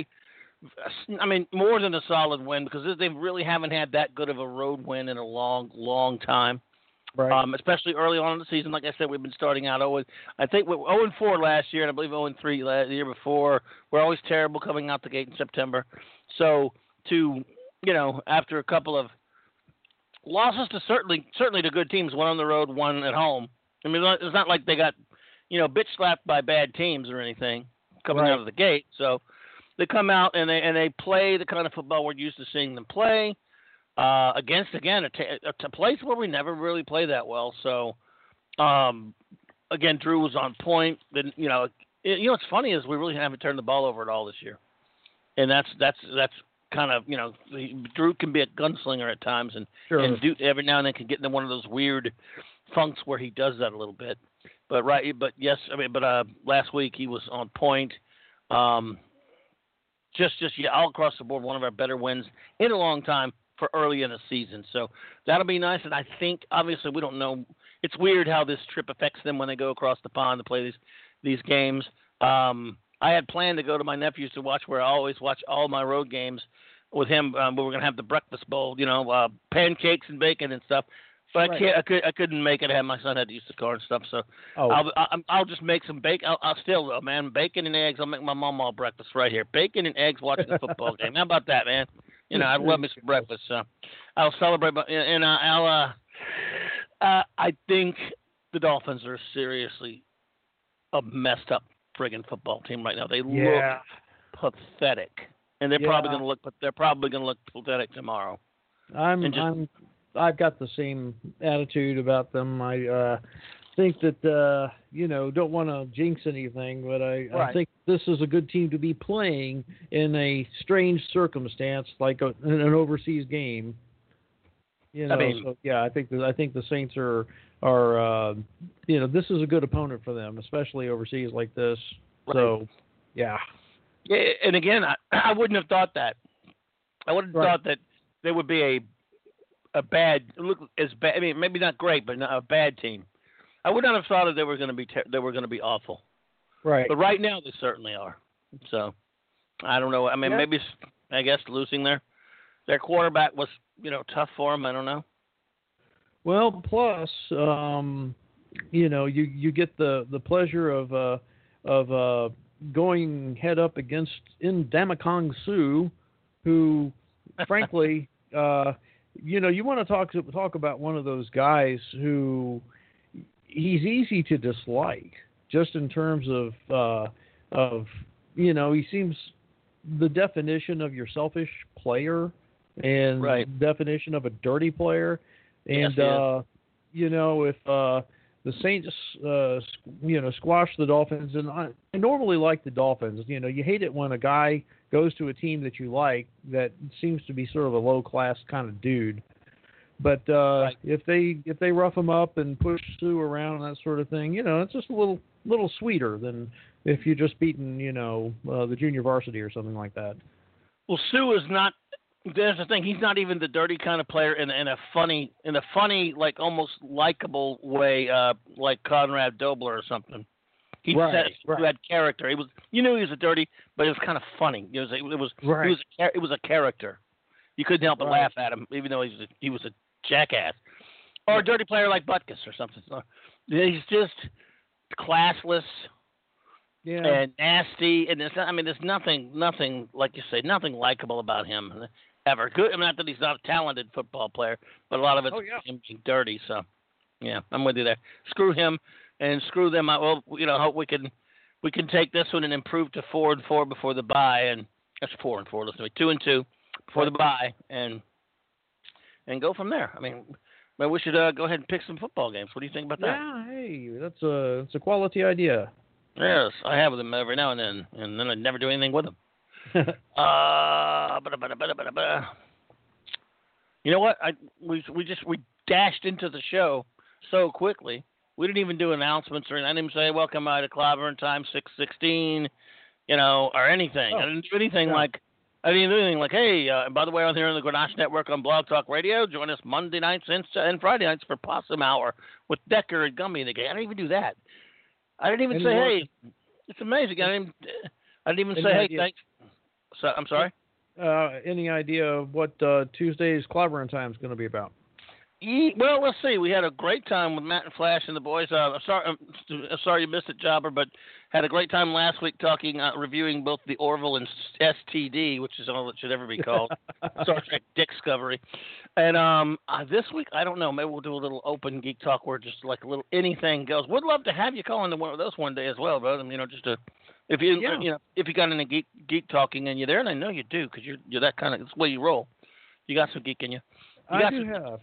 more than a solid win, because they really haven't had that good of a road win in a long, long time. Right. Especially early on in the season. Like I said, we've been starting out 0-4 last year, and I believe 0-3 the year before. We're always terrible coming out the gate in September. So after a couple of losses to certainly to good teams, one on the road, one at home. It's not like they got bitch slapped by bad teams or anything coming out of the gate. So they come out and they play the kind of football we're used to seeing them play. Against, again, a place where we never really play that well. So, again, Drew was on point. Then, what's funny is we really haven't turned the ball over at all this year. And that's kind of, Drew can be a gunslinger at times, and every now and then can get into one of those weird funks where he does that a little bit. But last week he was on point. Just all across the board, one of our better wins in a long time for early in the season. So that'll be nice. And I think, obviously, we don't know. It's weird how this trip affects them when they go across the pond to play these games. I had planned to go to my nephew's to watch, where I always watch all my road games with him. But we're going to have the breakfast bowl, pancakes and bacon and stuff. But I couldn't make it. My son had to use the car and stuff. So I'll just make some bacon. I'll still, man, bacon and eggs. I'll make my mom all breakfast right here. Bacon and eggs watching the football game. How about that, man? I love me some breakfast. So I'll celebrate. I think the Dolphins are seriously a messed up friggin' football team right now. They look pathetic, and they're probably going to look. But they're probably going to look pathetic tomorrow. I've got the same attitude about them. I think that don't want to jinx anything, but I think this is a good team to be playing in a strange circumstance like an overseas game. I think the Saints are this is a good opponent for them, especially overseas like this. Right. So, yeah. Yeah, and again, I wouldn't have thought that. I wouldn't have thought that there would be a bad look as bad. Maybe not great, but not a bad team. I would not have thought that they were going to be awful. Right. But right now they certainly are. So I don't know. Maybe I guess losing their their quarterback was, tough for him. I don't know. Well, plus, you get the pleasure of going head up against Ndamukong Suh, who, frankly, you want to talk about one of those guys who he's easy to dislike, just in terms of he seems the definition of your selfish player and definition of a dirty player. And, if the Saints, squash the Dolphins, and I normally like the Dolphins, you hate it when a guy goes to a team that you like that seems to be sort of a low-class kind of dude. But if they rough him up and push Sue around and that sort of thing, it's just a little sweeter than if you just beaten, the junior varsity or something like that. Well, Sue is not. There's the thing. He's not even the dirty kind of player in a funny, like almost likable way, like Conrad Dobler or something. He had character. He was. You knew he was a dirty, but it was kind of funny. It was a character. You couldn't help but laugh at him, even though he was a jackass, or a dirty player like Butkus or something. So he's just classless. Yeah. And nasty, and there's nothing like you say, nothing likable about him ever. Good, not that he's not a talented football player, but a lot of it's him being dirty. So, yeah, I'm with you there. Screw him and screw them. Well, hope we can take this one and improve to 4-4 before the bye, and that's 4-4. Listen to me, 2-2 before the bye, and go from there. Maybe we should go ahead and pick some football games. What do you think about that? Yeah, hey, that's a quality idea. Yes, I have them every now and then I never do anything with them. You know what? We dashed into the show so quickly. We didn't even do announcements or anything. I didn't even say welcome to Clobber Time 616, or anything. I didn't do anything like. I didn't do anything like, hey, by the way, I'm here on the Grenache Network on Blog Talk Radio. Join us Monday nights and Friday nights for Possum Hour with Decker and Gummy. I didn't even do that. I didn't even say, hey, it's amazing. I didn't even say, hey, thanks. So, I'm sorry? Any idea of what Tuesday's Clobbering Time is going to be about? Well, let's see. We had a great time with Matt and Flash and the boys. I'm sorry you missed it, Jobber, but had a great time last week reviewing both the Orville and STD, which is all it should ever be called, Star Trek Discovery. And this week, I don't know, maybe we'll do a little open geek talk where just like a little anything goes. Would love to have you call into one of those one day as well, brother. Just to if you got any geek talking and you're there, and I know you do because you're that kind of it's the way you roll. You got some geek in you. I do have.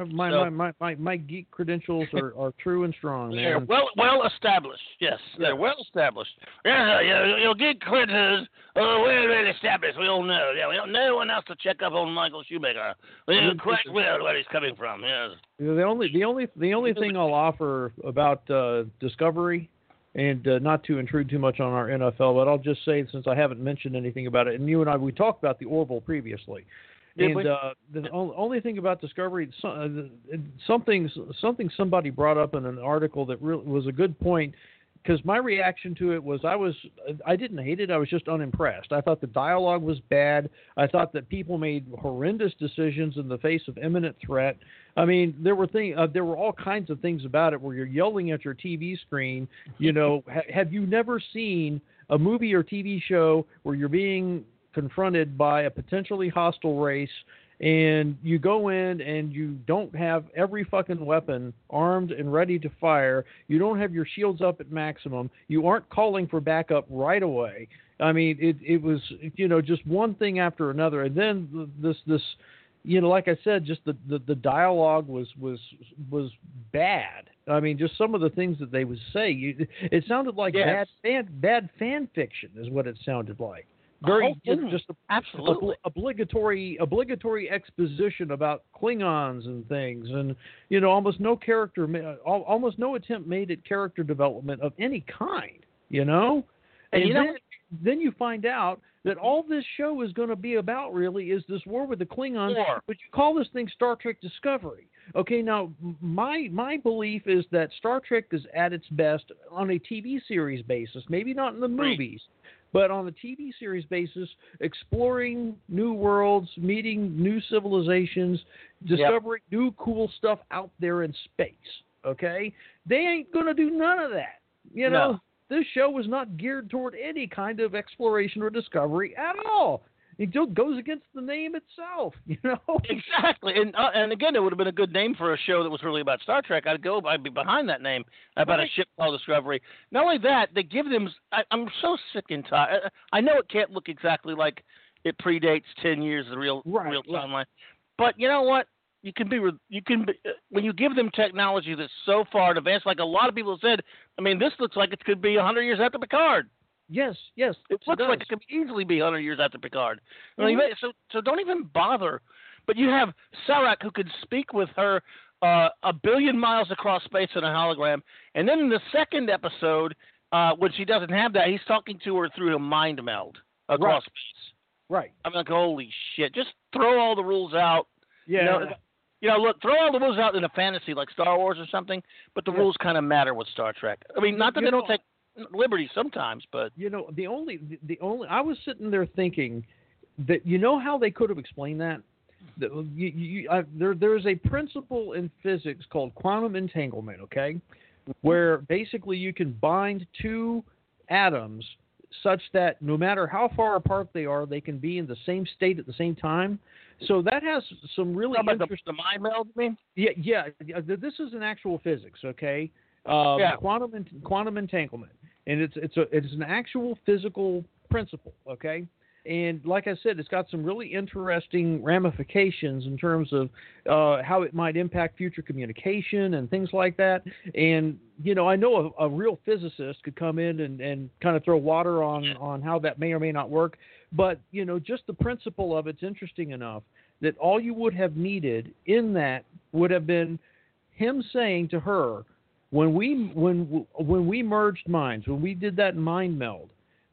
My geek credentials are true and strong, man. They're well established. Yes, they're well established. Yeah, your geek credentials are well established. We all know. Yeah, we don't know no one else to check up on Michael Shoemaker. We know quite well where he's coming from. Yes. The only thing I'll offer about Discovery, and not to intrude too much on our NFL, but I'll just say since I haven't mentioned anything about it, and you and I we talked about the Orville previously. And the only thing about Discovery, something somebody brought up in an article that really was a good point, because my reaction to it was I didn't hate it. I was just unimpressed. I thought the dialogue was bad. I thought that people made horrendous decisions in the face of imminent threat. There were all kinds of things about it where you're yelling at your TV screen. Have you never seen a movie or TV show where you're being confronted by a potentially hostile race and you go in and you don't have every fucking weapon armed and ready to fire, you don't have your shields up at maximum, you aren't calling for backup right away. It was just one thing after another, and then this like I said, just the dialogue was bad. Just some of the things that they would say, it sounded like bad fan fiction is what it sounded like. Very just absolutely obligatory exposition about Klingons and things, and almost no attempt made at character development of any kind. Then you find out that all this show is going to be about really is this war with the Klingons, but you call this thing Star Trek Discovery. Okay, now my belief is that Star Trek is at its best on a TV series basis, maybe not in the movies. But on the TV series basis, exploring new worlds, meeting new civilizations, discovering new cool stuff out there in space. Okay? They ain't going to do none of that. You know, No. This show was not geared toward any kind of exploration or discovery at all. It just goes against the name itself, you know? Exactly, and again, it would have been a good name for a show that was really about Star Trek. I'd be behind that name about a ship called Discovery. Not only that, they give them. I'm so sick and tired. I know it can't look exactly like it predates 10 years of the real timeline, but you know what? You can be when you give them technology that's so far advanced. Like a lot of people said, I mean, this looks like it could be 100 years after Picard. Yes. It looks like it could easily be 100 years after Picard. I mean, so don't even bother. But you have Sarek who could speak with her 1 billion miles across space in a hologram. And then in the second episode, when she doesn't have that, he's talking to her through a mind meld across space. Right. I'm like, holy shit. Just throw all the rules out. Yeah. You know, look, throw all the rules out in a fantasy like Star Wars or something, but the rules kind of matter with Star Trek. I mean, not that they don't take liberty sometimes, but you know, the only I was sitting there thinking that, you know how they could have explained that? There's a principle in physics called quantum entanglement, okay, where basically you can bind two atoms such that no matter how far apart they are, they can be in the same state at the same time. So that has some really interesting. The mind meld, you mean? Yeah. This is an actual physics, okay? Quantum entanglement, and it's an actual physical principle, okay? And like I said, it's got some really interesting ramifications in terms of how it might impact future communication and things like that. And you know, I know a real physicist could come in and kind of throw water on how that may or may not work. But you know, just the principle of it's interesting enough that all you would have needed in that would have been him saying to her, when we merged minds, when we did that mind meld,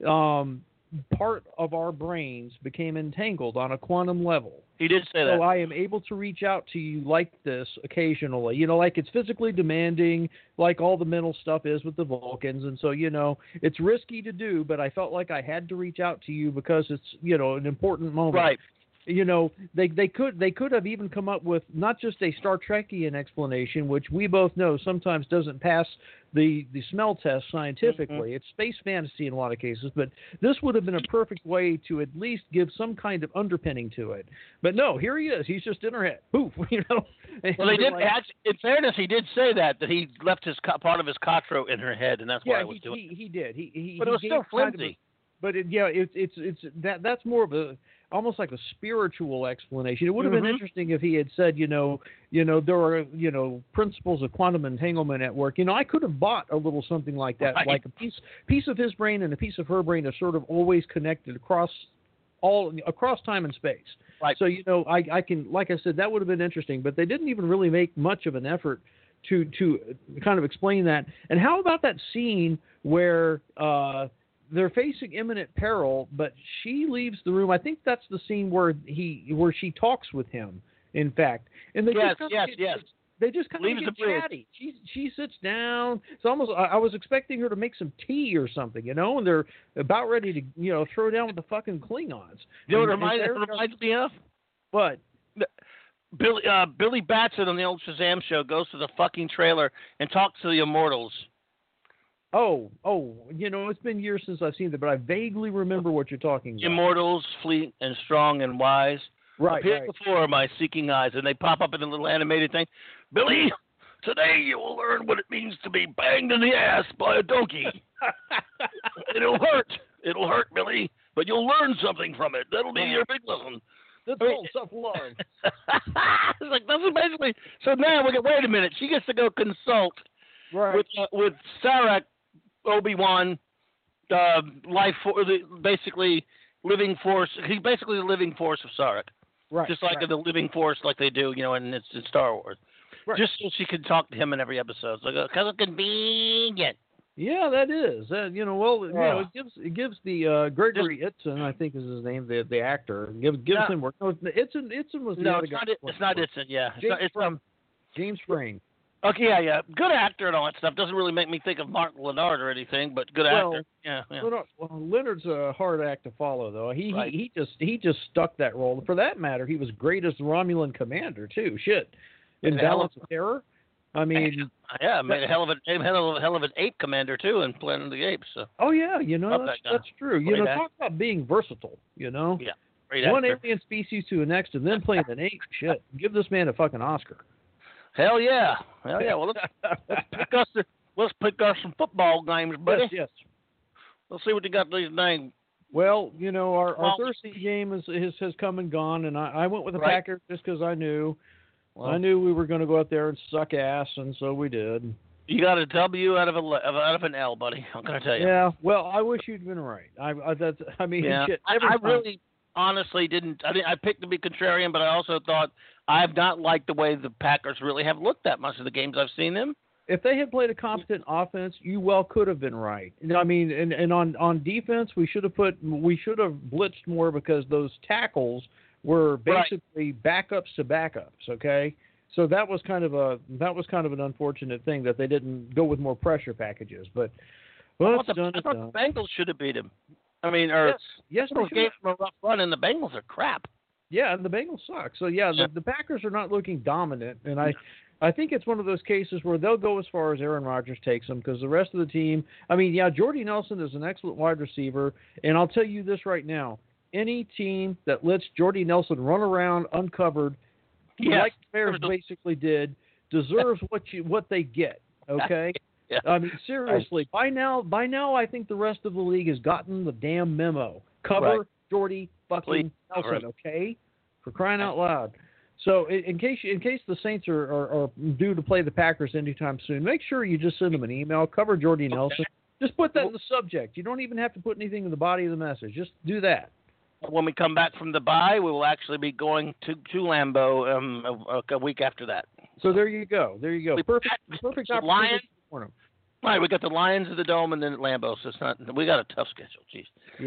part of our brains became entangled on a quantum level. He did say that. So I am able to reach out to you like this occasionally. You know, like it's physically demanding, like all the mental stuff is with the Vulcans. And so, you know, it's risky to do, but I felt like I had to reach out to you because it's, you know, an important moment. Right. You know, they could have even come up with not just a Star Trekian explanation, which we both know sometimes doesn't pass the smell test scientifically. Mm-hmm. It's space fantasy in a lot of cases, but this would have been a perfect way to at least give some kind of underpinning to it. But no, here he is. He's just in her head. Poof, you know. Well, they did. Actually, in fairness, he did say that he left his part of his Cotro in her head, and that's why I was doing. He did. But it was still flimsy. That's more of a almost like a spiritual explanation. It would have been interesting if he had said, you know, there are, you know, principles of quantum entanglement at work. You know, I could have bought a little something like that, right. Like a piece of his brain and a piece of her brain are sort of always connected across time and space. Right. So, you know, I can, like I said, that would have been interesting, but they didn't even really make much of an effort to kind of explain that. And how about that scene where they're facing imminent peril, but she leaves the room? I think that's the scene where she talks with him, in fact. And they yes. They just kind of get chatty. She sits down. It's almost, I was expecting her to make some tea or something, you know, and they're about ready to, you know, throw down with the fucking Klingons. You know what it reminds me of? What? Billy Batson on the old Shazam show goes to the fucking trailer and talks to the Immortals. Oh, you know, it's been years since I've seen that, but I vaguely remember what you're talking about. Immortals, fleet and strong and wise. Appear before my seeking eyes, and they pop up in a little animated thing. Billy, today you will learn what it means to be banged in the ass by a donkey. It'll hurt, Billy, but you'll learn something from it. That'll be your big lesson. That's all self-love. It's like, that's basically. So now we get. Wait a minute. She gets to go consult with Sarek, Obi-Wan, basically living force. He's basically the living force of Sarek. Right. Just like the living force, like they do, you know, in Star Wars. Right. Just so she can talk to him in every episode. It's like, because it's convenient. Yeah, that is. You know, well, you know, it gives the Gregory Itzin, I think is his name, the actor. Gives him work. No, Itzin was the other guy. It's not Itzin. Yeah, James Frayne. Okay, yeah. Good actor and all that stuff. Doesn't really make me think of Mark Lennart or anything, but good actor. Yeah. Leonard's a hard act to follow, though. Right. He just stuck that role. For that matter, he was great as the Romulan commander too. Shit, in Balance of Terror. I mean, made a hell of an ape commander too in Planet of the Apes. So. Oh yeah, that's true. Great Talk about being versatile. Yeah. Great One actor. alien species to the next, and then playing an ape. Shit, give this man a fucking Oscar. Hell yeah. Well, let's pick us some football games, buddy. Yes. Let's see what they got these names. Well, our Thursday game has come and gone, and I went with the Packers just because I knew. Well, I knew we were going to go out there and suck ass, and so we did. You got a W out of an L, buddy. I'm going to tell you. Yeah. Well, I wish you'd been right. Shit. I really honestly didn't. I picked to be contrarian, but I also thought I've not liked the way the Packers really have looked that much of the games I've seen them. If they had played a competent offense, you well could have been right. I mean, and on defense, we should have blitzed more because those tackles were basically backups to backups. Okay, so that was kind of an unfortunate thing that they didn't go with more pressure packages. But I thought the Bengals should have beat him. I mean, yes, they gave them a rough run, and the Bengals are crap. Yeah, and the Bengals suck. So the Packers are not looking dominant, and I think it's one of those cases where they'll go as far as Aaron Rodgers takes them because the rest of the team. I mean, Jordy Nelson is an excellent wide receiver, and I'll tell you this right now. Any team that lets Jordy Nelson run around uncovered, like the Bears basically did, deserves what they get. Okay, yeah. I mean seriously. By now, I think the rest of the league has gotten the damn memo. Cover Jordy fucking Nelson, okay? For crying out loud. So in case the Saints are due to play the Packers anytime soon, make sure you just send them an email. Cover Jordy Nelson. Just put that in the subject. You don't even have to put anything in the body of the message. Just do that. When we come back from the bye, we will actually be going to Lambeau a week after that. So there you go. Perfect opportunity for them. All right, we got the Lions at the Dome and then at Lambeau. So we got a tough schedule. Jeez.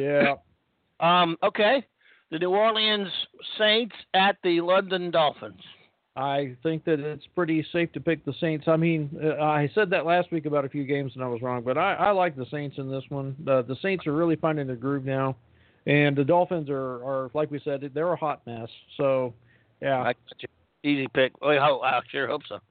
Yeah. Okay. The New Orleans Saints at the London Dolphins. I think that it's pretty safe to pick the Saints. I mean, I said that last week about a few games and I was wrong, but I like the Saints in this one. The Saints are really finding their groove now. And the Dolphins are, like we said, they're a hot mess. So, yeah. Easy pick. I sure hope so.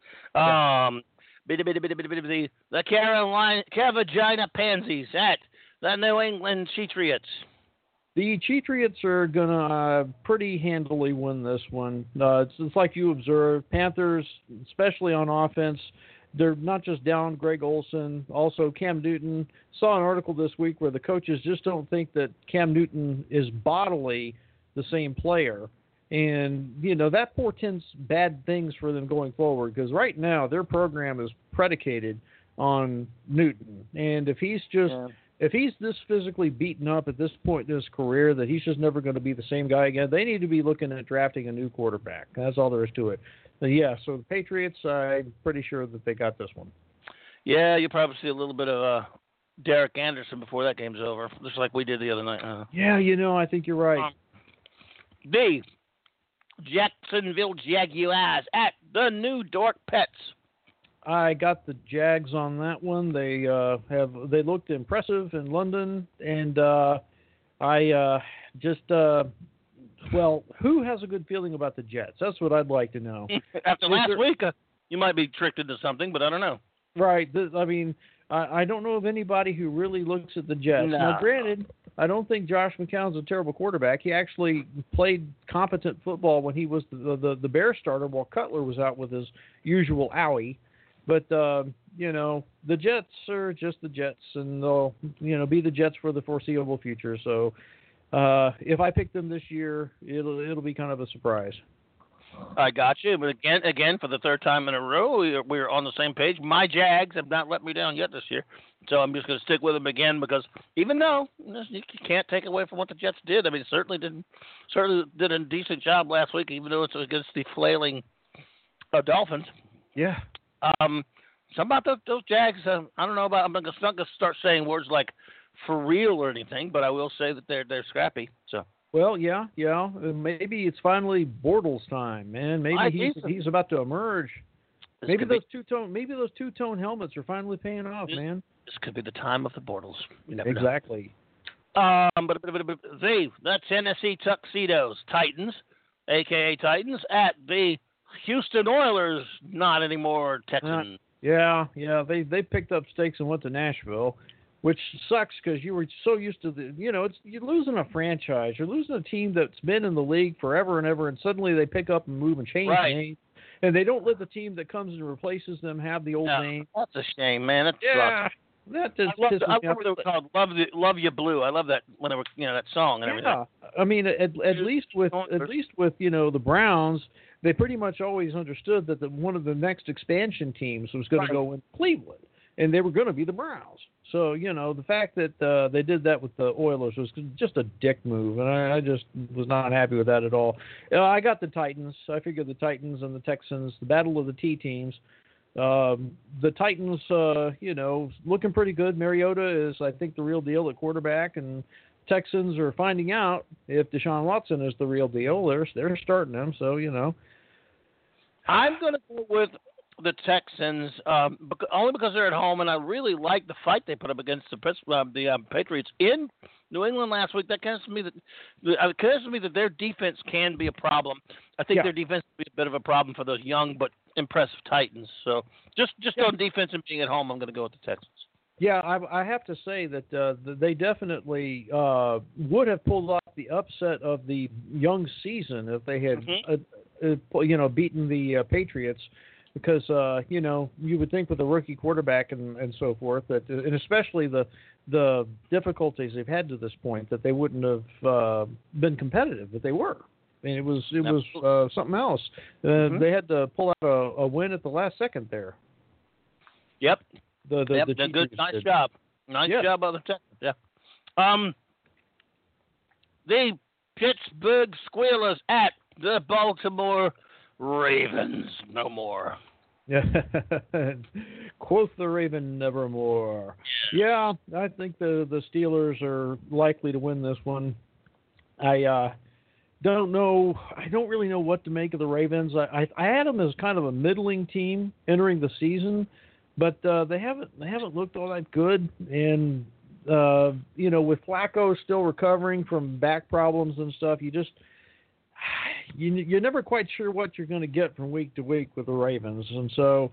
The Carolina Pansies at the New England Patriots. The Patriots are going to pretty handily win this one. It's like you observed. Panthers, especially on offense, they're not just down Greg Olsen, also Cam Newton. Saw an article this week where the coaches just don't think that Cam Newton is bodily the same player. And, that portends bad things for them going forward because right now their program is predicated on Newton. And if he's this physically beaten up at this point in his career that he's just never going to be the same guy again, they need to be looking at drafting a new quarterback. That's all there is to it. But so the Patriots, I'm pretty sure that they got this one. Yeah, you'll probably see a little bit of Derek Anderson before that game's over, just like we did the other night. Yeah, I think you're right. The Jacksonville Jaguars at the New York Pets. I got the Jags on that one. They looked impressive in London, and who has a good feeling about the Jets? That's what I'd like to know. After last week, you might be tricked into something, but I don't know. Right. I don't know of anybody who really looks at the Jets. No. Now, granted, I don't think Josh McCown's a terrible quarterback. He actually played competent football when he was the Bears starter while Cutler was out with his usual owie. But, the Jets are just the Jets, and they'll, be the Jets for the foreseeable future. So if I pick them this year, it'll be kind of a surprise. I got you. But again, for the third time in a row, we're on the same page. My Jags have not let me down yet this year. So I'm just going to stick with them again because even though you can't take away from what the Jets did, I mean, certainly did a decent job last week, even though it's against the flailing Dolphins. Yeah. Something about those Jags, I don't know about. I'm not going to start saying words like for real or anything, but I will say that they're scrappy. So. Well, yeah. Maybe it's finally Bortles time, man. Maybe he's about to emerge. Maybe those two-tone helmets are finally paying off, man. This could be the time of the Bortles. You never know. Exactly. But the Tennessee Tuxedos Titans, a.k.a. Titans, at the Houston Oilers, not anymore Texans. Yeah, they picked up stakes and went to Nashville, which sucks because you were so used to you're losing a franchise, you're losing a team that's been in the league forever and ever, and suddenly they pick up and move and change names, and they don't let the team that comes and replaces them have the old name. That's a shame, man. That sucks. That just I love what they were called. Love You Blue. I love that whenever that song and everything. Yeah, I mean at least with the Browns, they pretty much always understood that one of the next expansion teams was going to go in Cleveland, and they were going to be the Browns. So the fact that they did that with the Oilers was just a dick move, and I just was not happy with that at all. I got the Titans. I figured the Titans and the Texans, the battle of the T teams. The Titans, looking pretty good. Mariota is, I think, the real deal at quarterback, and Texans are finding out if Deshaun Watson is the real deal. They're starting him, so I'm going to go with the Texans only because they're at home, and I really like the fight they put up against the Patriots in New England last week. That convinces me that their defense can be a problem. I think their defense will be a bit of a problem for those young but impressive Titans. So just on defense and being at home, I'm going to go with the Texans. Yeah, I have to say that they definitely would have pulled off the upset of the young season if they had, beaten the Patriots. Because you would think with a rookie quarterback and so forth that, and especially the difficulties they've had to this point, that they wouldn't have been competitive, but they were. I mean, it was something else. They had to pull out a win at the last second there. Yep. The good, nice job. Nice job of the Texans. Yeah. The Pittsburgh Squealers at the Baltimore Ravens, no more. Yeah, quoth the Raven nevermore. Yeah, I think the Steelers are likely to win this one. I don't know. I don't really know what to make of the Ravens. I had them as kind of a middling team entering the season, but they haven't looked all that good. And with Flacco still recovering from back problems and stuff, you're never quite sure what you're going to get from week to week with the Ravens, and so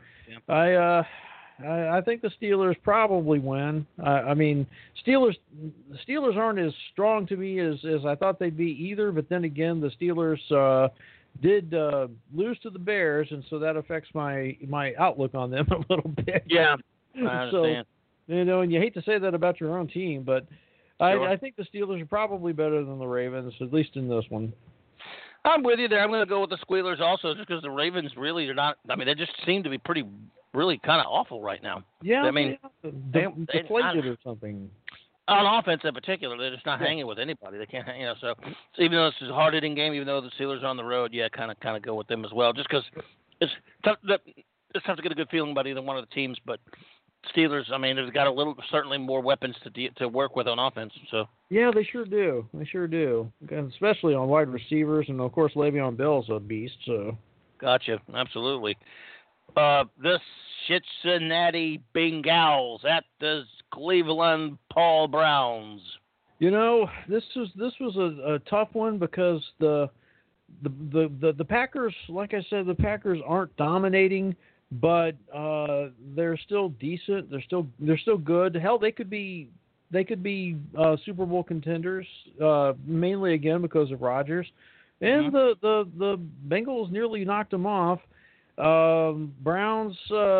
I think the Steelers probably win. I mean, Steelers aren't as strong to me as I thought they'd be either. But then again, the Steelers did lose to the Bears, and so that affects my outlook on them a little bit. Yeah, I understand. So, and you hate to say that about your own team, but sure. I think the Steelers are probably better than the Ravens, at least in this one. I'm with you there. I'm going to go with the Squealers also, just because the Ravens really are not. I mean, they just seem to be really kind of awful right now. Yeah, I mean, deflated or something. On offense in particular, they're just not hanging with anybody. They can't, So even though this is a hard-hitting game, even though the Steelers are on the road, kind of go with them as well. Just because it's tough to get a good feeling about either one of the teams, but Steelers, I mean, they've got certainly more weapons to work with on offense. So yeah, they sure do. And especially on wide receivers, and of course Le'Veon Bell's a beast. So gotcha, absolutely. The Cincinnati Bengals at the Cleveland Paul Browns. This was a tough one because the Packers, like I said, the Packers aren't dominating. But they're still decent. They're still good. Hell, they could be Super Bowl contenders, mainly again because of Rodgers. And the Bengals nearly knocked them off. Browns,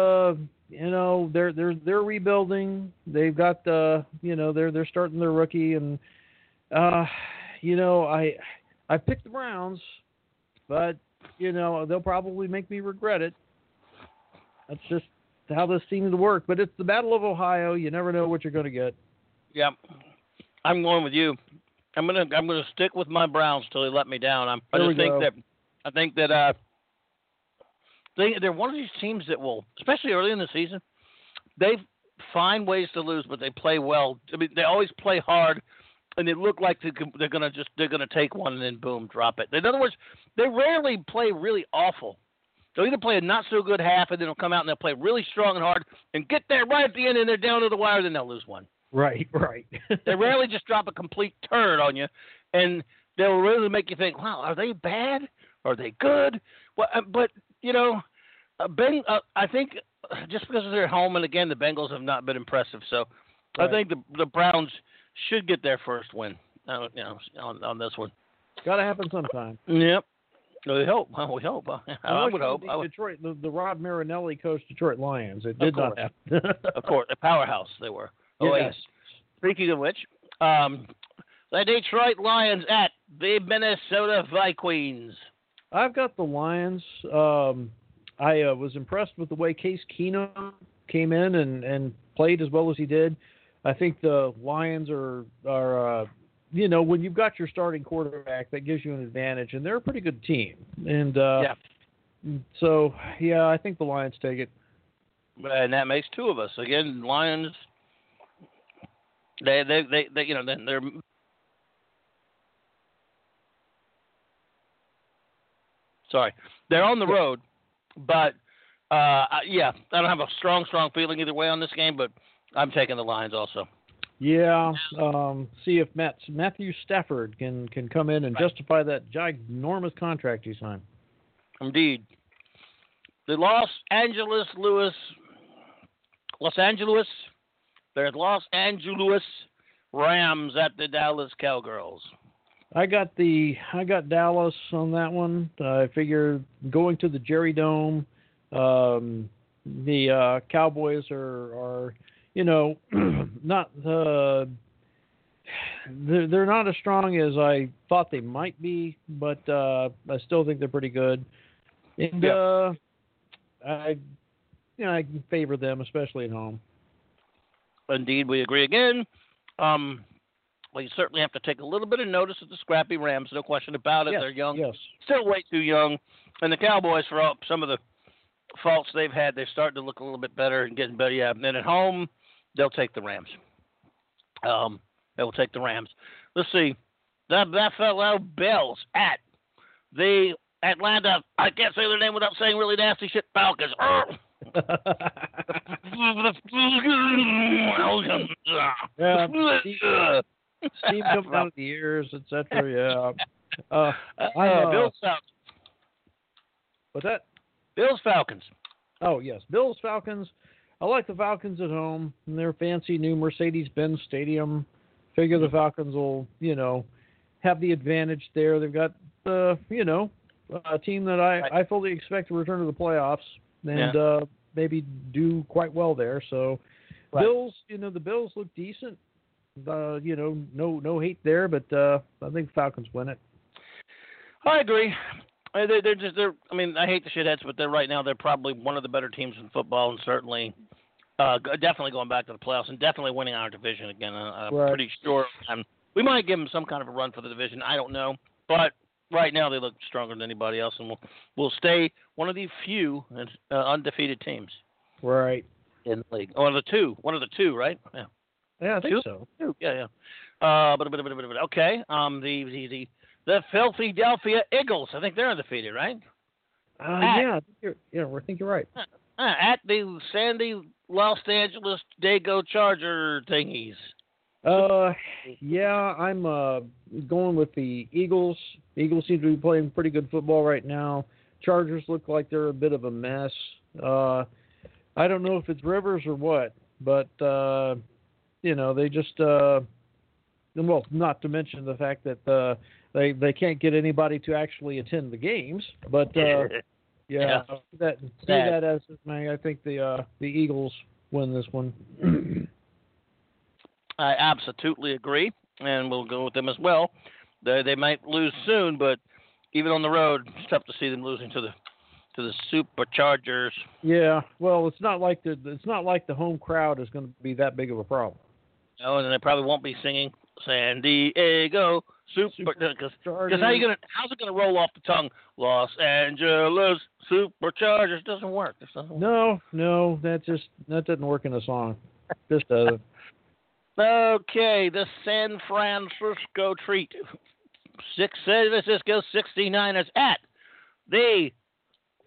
they're rebuilding. They've got they're starting their rookie, and I picked the Browns, but they'll probably make me regret it. That's just how this seems to work. But it's the Battle of Ohio. You never know what you're going to get. Yeah, I'm going with you. I'm gonna stick with my Browns till they let me down. I think that they're one of these teams that will, especially early in the season, they find ways to lose, but they play well. I mean, they always play hard, and they look like they're gonna take one and then boom, drop it. In other words, they rarely play really awful. They'll either play a not-so-good half, and then they'll come out and they'll play really strong and hard and get there right at the end, and they're down to the wire, then they'll lose one. Right. They rarely just drop a complete turd on you, and they'll really make you think, wow, are they bad? Are they good? Well, but, I think just because they're at home, and again, the Bengals have not been impressive, so right. I think the Browns should get their first win on this one. Got to happen sometime. Yep. We hope. I would hope. Detroit, the Rod Marinelli coached Detroit Lions. It did not happen. Of course, a powerhouse they were. Yes. Speaking of which, the Detroit Lions at the Minnesota Vikings. I've got the Lions. I was impressed with the way Case Keenum came in and played as well as he did. I think the Lions are when you've got your starting quarterback, that gives you an advantage, and they're a pretty good team. And so, I think the Lions take it. And that makes two of us. Again, Lions. They're sorry, they're on the road, but I don't have a strong feeling either way on this game, but I'm taking the Lions also. Yeah, see if Matthew Stafford can come in and justify that ginormous contract he signed. Indeed. The Los Angeles Rams at the Dallas Cowgirls. I got Dallas on that one. I figure going to the Jerry Dome, the Cowboys are not they're not as strong as I thought they might be, but I still think they're pretty good. And I can favor them, especially at home. Indeed, we agree again. Well, you certainly have to take a little bit of notice of the scrappy Rams, no question about it. Yes, they're young, yes. Still way too young. And the Cowboys, for some of the faults they've had, they're starting to look a little bit better and getting better. Yeah, and at home, they'll take the Rams. They will take the Rams. Let's see. The Buffalo Bills at the Atlanta, I can't say their name without saying really nasty shit, Falcons. Steam coming out of the ears, etc. Yeah. Bills Falcons. What's that? Bills Falcons. Oh yes, Bills Falcons. I like the Falcons at home in their fancy new Mercedes-Benz Stadium. Figure the Falcons will, have the advantage there. They've got a team that I fully expect to return to the playoffs and maybe do quite well there. So, right. Bills, the Bills look decent. No hate there, but I think the Falcons win it. I agree. I hate the shitheads, but they're probably one of the better teams in football, and certainly, definitely going back to the playoffs and definitely winning our division again. I'm pretty sure. We might give them some kind of a run for the division. I don't know, but right now they look stronger than anybody else, and we'll stay one of the few undefeated teams. Right. In the league. One of the two, right? Yeah. Yeah, I think so. Two. Yeah. Okay. The Philadelphia Eagles. I think they're undefeated, right? I think you're right. At the Sandy Los Angeles Dago Charger thingies. I'm going with the Eagles. Eagles seem to be playing pretty good football right now. Chargers look like they're a bit of a mess. I don't know if it's Rivers or what, but they just not to mention the fact that they can't get anybody to actually attend the games. But I think the Eagles win this one. I absolutely agree, and we'll go with them as well. They might lose soon, but even on the road, it's tough to see them losing to the Superchargers. Yeah, well, it's not like the home crowd is going to be that big of a problem. Oh, and they probably won't be singing San Diego Super. Because how's it gonna roll off the tongue? Los Angeles Superchargers doesn't work. No, that doesn't work in a song. Just doesn't. Okay, the San Francisco Treat. San Francisco 69ers at the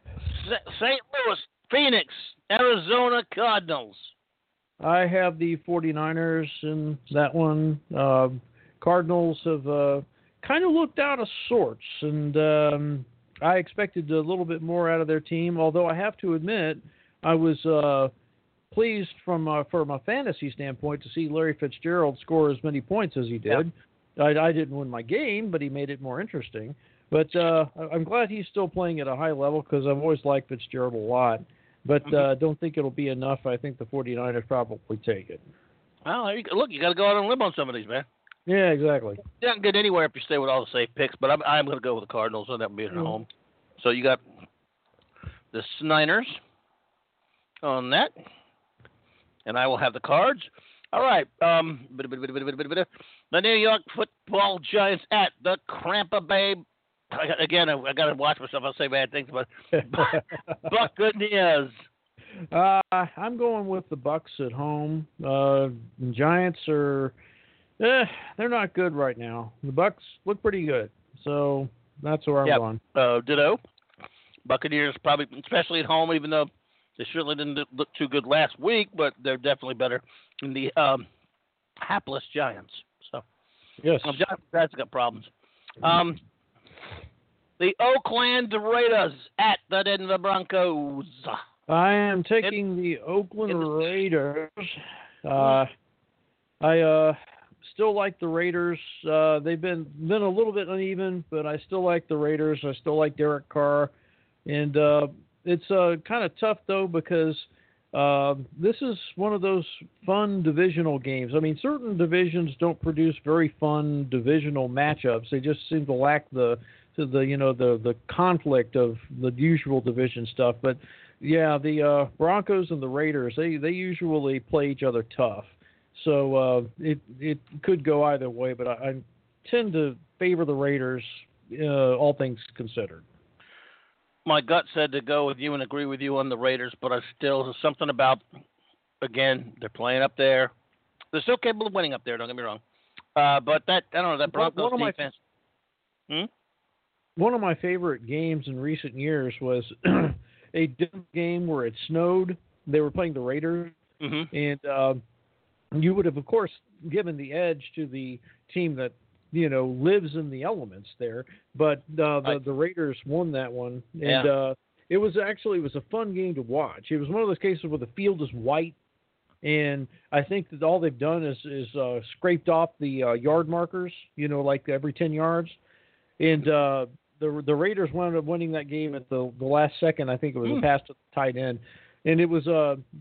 St. Louis, Phoenix, Arizona Cardinals. I have the 49ers in that one. Cardinals have kind of looked out of sorts, and I expected a little bit more out of their team, although I have to admit I was pleased from a fantasy standpoint to see Larry Fitzgerald score as many points as he did. Yeah. I didn't win my game, but he made it more interesting. But I'm glad he's still playing at a high level because I've always liked Fitzgerald a lot. But don't think it'll be enough. I think the 49ers probably take it. Well, look, you got to go out and live on some of these, man. Yeah, exactly. You don't get anywhere if you stay with all the safe picks, but I'm going to go with the Cardinals on that being at home. So you got the Niners on that, and I will have the Cards. All right. The New York Football Giants at the Crampa Bay. Again, I got to watch myself. I'll say bad things, but Buccaneers. I'm going with the Bucks at home. The Giants are, they're not good right now. The Bucks look pretty good, so that's where I'm going. Ditto. Buccaneers probably, especially at home, even though they certainly didn't look too good last week, but they're definitely better than the hapless Giants. So, yes, Giants got problems. The Oakland Raiders at the Denver Broncos. I am taking the Oakland Raiders. I still like the Raiders. They've been a little bit uneven, but I still like the Raiders. I still like Derek Carr. And it's kind of tough, though, because this is one of those fun divisional games. I mean, certain divisions don't produce very fun divisional matchups. They just seem to lack the conflict of the usual division stuff. But yeah, the Broncos and the Raiders, they usually play each other tough. So it could go either way, but I tend to favor the Raiders, all things considered. My gut said to go with you and agree with you on the Raiders, but I still, there's something about, again, they're playing up there. They're still capable of winning up there, don't get me wrong. But that, I don't know, that Broncos defense. One of my favorite games in recent years was a game where it snowed. They were playing the Raiders, and you would have, of course, given the edge to the team that lives in the elements there. But the Raiders won that one, and it was a fun game to watch. It was one of those cases where the field is white, and I think that all they've done is scraped off the yard markers, like every 10 yards, and the Raiders wound up winning that game at the last second. I think it was a pass to the tight end, and it was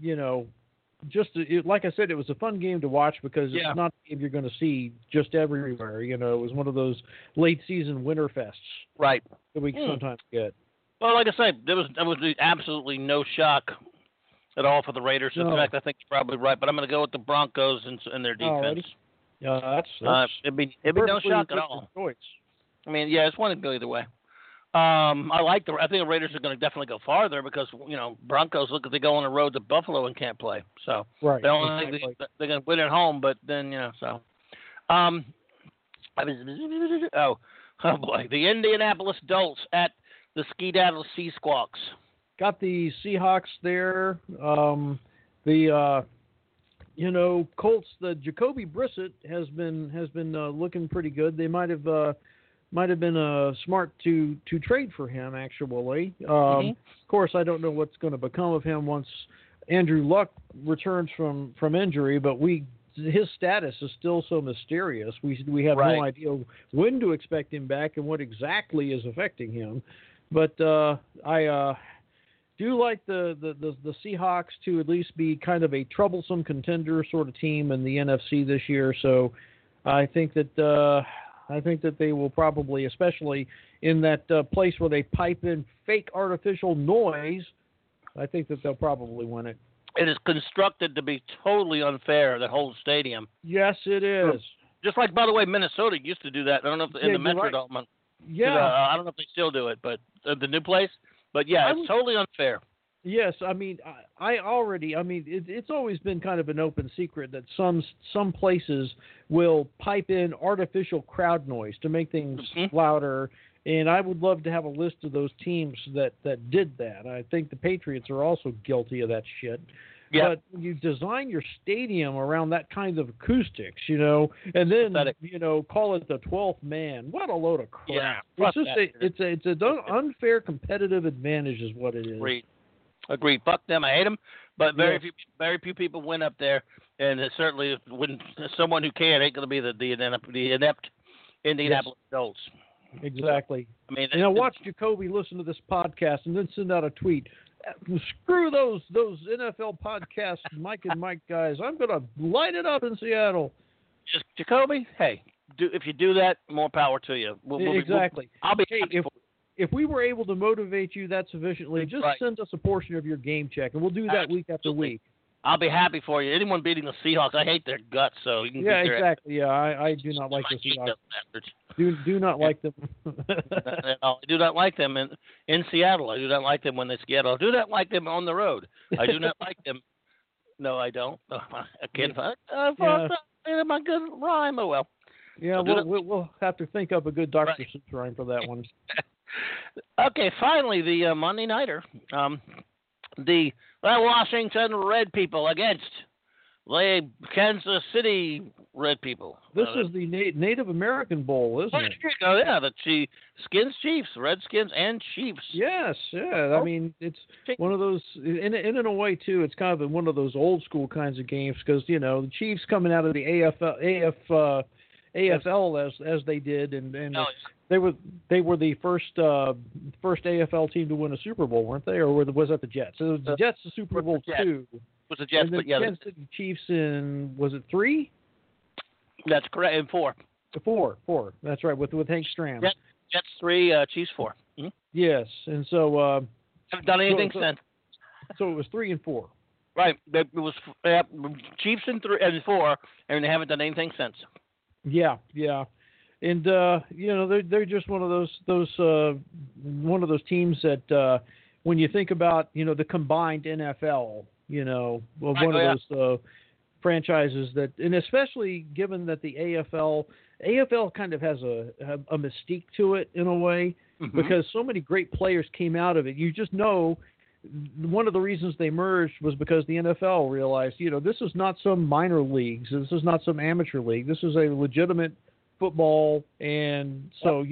like I said, it was a fun game to watch because it's not a game you're going to see just everywhere. It was one of those late season winter fests, right? That we sometimes get. Well, like I said, there was absolutely no shock at all for the Raiders. In fact, I think you're probably right. But I'm going to go with the Broncos and their defense. Yeah, that's it'd be no shock at all. Choice. I mean, it's one to go either way. I think the Raiders are going to definitely go farther because Broncos look, if they go on the road to Buffalo and can't play, so right. They don't think they're going to win at home. But then so oh boy, the Indianapolis Dolts at the Skedaddle Sea Squawks. Got the Seahawks there. The Colts. The Jacoby Brissett has been looking pretty good. They might have been smart to trade for him, actually. Of course, I don't know what's going to become of him once Andrew Luck returns from injury, but his status is still so mysterious. We have no idea when to expect him back and what exactly is affecting him. But I do like the Seahawks to at least be kind of a troublesome contender sort of team in the NFC this year. So I think that they will probably, especially in that place where they pipe in fake artificial noise, I think that they'll probably win it. It is constructed to be totally unfair, the whole stadium. Yes, it is. Just like, by the way, Minnesota used to do that. I don't know if in the Metrodome. Right. Yeah. I don't know if they still do it, but the new place. But, it's totally unfair. Yes, I mean, it's always been kind of an open secret that some places will pipe in artificial crowd noise to make things louder, And I would love to have a list of those teams that did that. I think the Patriots are also guilty of that shit. Yeah. But when you design your stadium around that kind of acoustics, and then call it the 12th man. What a load of crap! Yeah, it's just it's an unfair competitive advantage, is what it is. Agreed. Fuck them. I hate them. But very few people win up there, and it certainly when someone who can ain't going to be the inept Indianapolis Colts. Exactly. I mean, watch Jacoby listen to this podcast and then send out a tweet. Screw those NFL podcast Mike and Mike guys. I'm going to light it up in Seattle. Just Jacoby, hey, if you do that, more power to you. Exactly. I'll be if we were able to motivate you that sufficiently, just send us a portion of your game check, and we'll do that week after week. I'll be happy for you. Anyone beating the Seahawks, I hate their guts. So you can exactly. Yeah, I do not like the Seahawks. Do not like them. I do not like them in Seattle. I do not like them when they Seattle. I do not like them on the road. I do not like them. No, I don't. I can't find my good rhyme. Oh well. Yeah, we'll have to think up a good Dr. Seuss rhyme for that one. Okay, finally the Monday Nighter. The Washington Red People against the Kansas City Red People. This is the Native American Bowl, isn't it? Oh, yeah, the Skins Chiefs, Redskins and Chiefs. Yes, yeah. I mean, it's one of those, in a way, too, it's kind of one of those old school kinds of games because, the Chiefs coming out of the AFL as they did, and they were the first AFL team to win a Super Bowl, weren't they? Or was that the Jets? So the Jets, the Super Bowl II. Was the Jets, and the Kansas City Chiefs in, was it 3? That's correct, in 4. 4. That's right, with Hank Stram. Jets 3, Chiefs 4. Mm-hmm. Yes, and so haven't done anything since. So it was 3 and 4. Right, it was Chiefs in 3 and 4, and they haven't done anything since. Yeah, and they're just one of those teams that when you think about the combined NFL, one of those franchises that, and especially given that the AFL kind of has a mystique to it in a way, because so many great players came out of it. You just know one of the reasons they merged was because the NFL realized, this is not some minor leagues, this is not some amateur league, this is a legitimate football, and so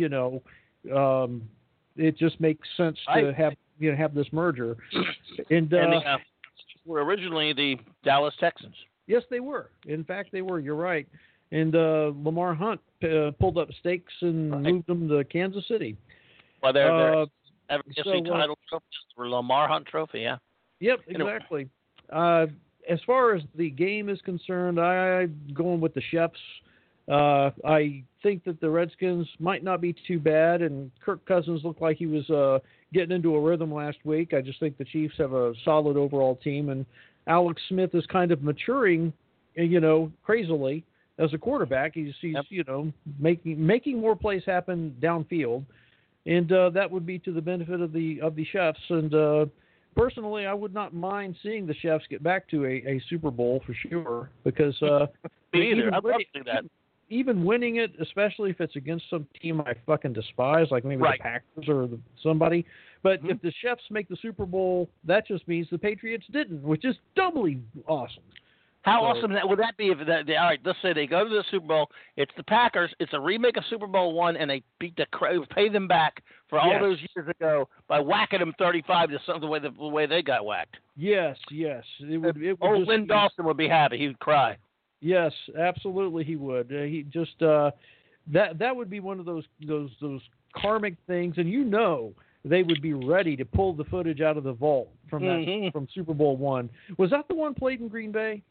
it just makes sense to have this merger. And were originally the Dallas Texans. Yes, they were. In fact, they were. You're right. And Lamar Hunt pulled up stakes and moved them to Kansas City. Well, they're title trophy for Lamar Hunt Trophy, yeah. Yep, exactly. As far as the game is concerned, I'm going with the Chefs. I think that the Redskins might not be too bad, and Kirk Cousins looked like he was getting into a rhythm last week. I just think the Chiefs have a solid overall team, and Alex Smith is kind of maturing, crazily as a quarterback. He's making more plays happen downfield, and that would be to the benefit of the Chefs. And personally, I would not mind seeing the Chefs get back to a Super Bowl for sure, because me either. I'd love to do that. Even winning it, especially if it's against some team I fucking despise, like maybe the Packers or somebody. But if the Chefs make the Super Bowl, that just means the Patriots didn't, which is doubly awesome. How awesome would that be if all right, let's say they go to the Super Bowl, it's the Packers, it's a remake of Super Bowl I, and they pay them back for all those years ago by whacking them 35 to the way they got whacked. Yes. It would old Lynn Dawson would be happy. He would cry. Yes, absolutely he would. He just that would be one of those karmic things, and they would be ready to pull the footage out of the vault from that from Super Bowl I. Was that the one played in Green Bay?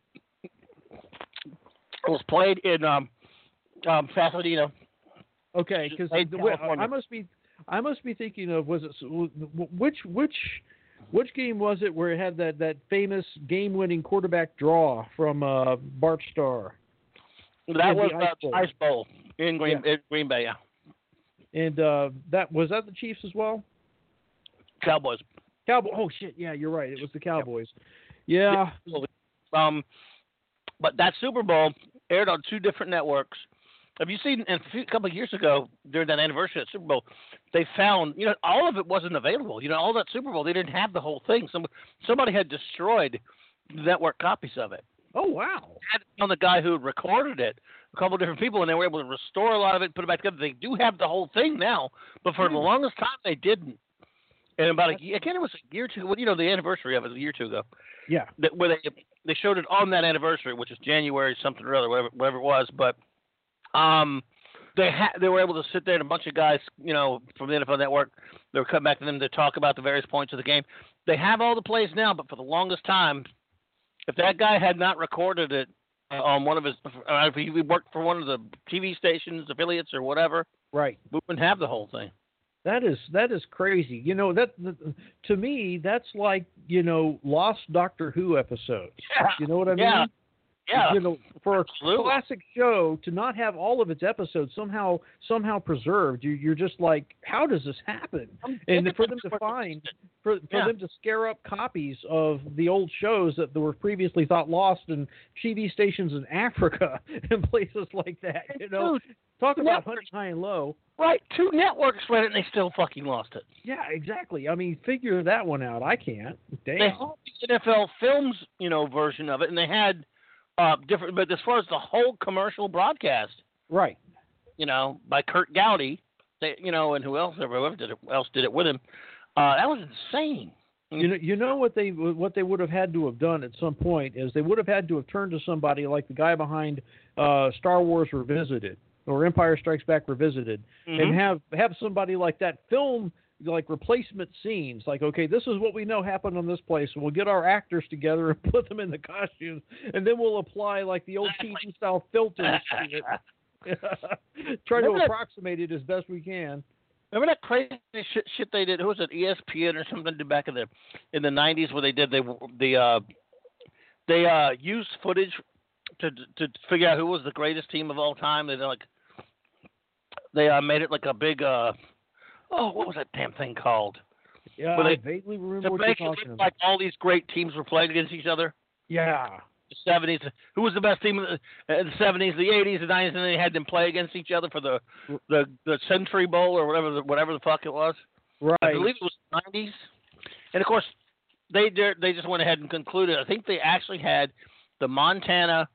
It was played in Pasadena. Okay, because I must be thinking of which game was it where it had that famous game-winning quarterback draw from Bart Starr? That was the Ice Bowl in Green Bay, yeah. And was that the Chiefs as well? Cowboys. Oh shit! Yeah, you're right. It was the Cowboys. Yeah. But that Super Bowl aired on 2 different networks, have you seen a couple of years ago during that anniversary of Super Bowl, they found, all of it wasn't available. All that Super Bowl, they didn't have the whole thing. Somebody had destroyed the network copies of it. Oh, wow. Had on the guy who had recorded it, a couple of different people, and they were able to restore a lot of it and put it back together. They do have the whole thing now, but for the longest time they didn't. And about a year, again, it was a year or two, the anniversary of it was a year or two ago. Yeah. Where they showed it on that anniversary, which is January something or other, whatever it was. But they were able to sit there and a bunch of guys, from the NFL Network, they were coming back to them to talk about the various points of the game. They have all the plays now, but for the longest time, if that guy had not recorded it on one of his, if he worked for one of the TV stations, affiliates, or whatever, right, we wouldn't have the whole thing. That is crazy. To me, that's like, lost Doctor Who episodes. Yeah. You know what I mean? Yeah. Yeah. For Absolutely. a classic show to not have all of its episodes somehow preserved, you're just like, how does this happen? And for them to them to scare up copies of the old shows that were previously thought lost in TV stations in Africa and places like that, talk about hunting high and low. Right, 2 networks read it and they still fucking lost it. Yeah, exactly. I mean, figure that one out. I can't. Damn. They had the NFL Films, version of it, and they had different. But as far as the whole commercial broadcast, right, by Kurt Gowdy, and whoever else did it with him, that was insane. What they would have had to have done at some point is they would have had to have turned to somebody like the guy behind Star Wars Revisited or Empire Strikes Back Revisited, and have somebody like that film like replacement scenes. Like, okay, this is what we know happened on this place, and we'll get our actors together and put them in the costumes, and then we'll apply like the old TV style filters to it. Try to approximate it as best we can. Remember that crazy shit they did? Who was it? ESPN or something did back in the 90s where they did they used footage to figure out who was the greatest team of all time. They made it like a big what was that damn thing called? Yeah, I vaguely remember what you're talking about. Like all these great teams were playing against each other. Yeah. The 70s. Who was the best team in the 70s, the 80s, the 90s, and then they had them play against each other for the Century Bowl or whatever the fuck it was. Right. I believe it was the 90s. And of course, they just went ahead and concluded. I think they actually had the Montana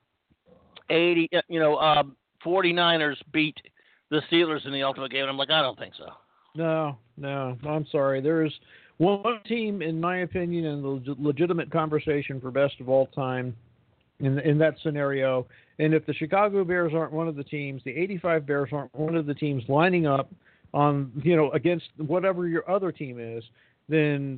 49ers beat the Steelers in the ultimate game. And I'm like, I don't think so. No, I'm sorry. There is one team, in my opinion, in the legitimate conversation for best of all time in that scenario. And if the Chicago Bears aren't one of the teams, the 85 Bears aren't one of the teams lining up on, against whatever your other team is, then,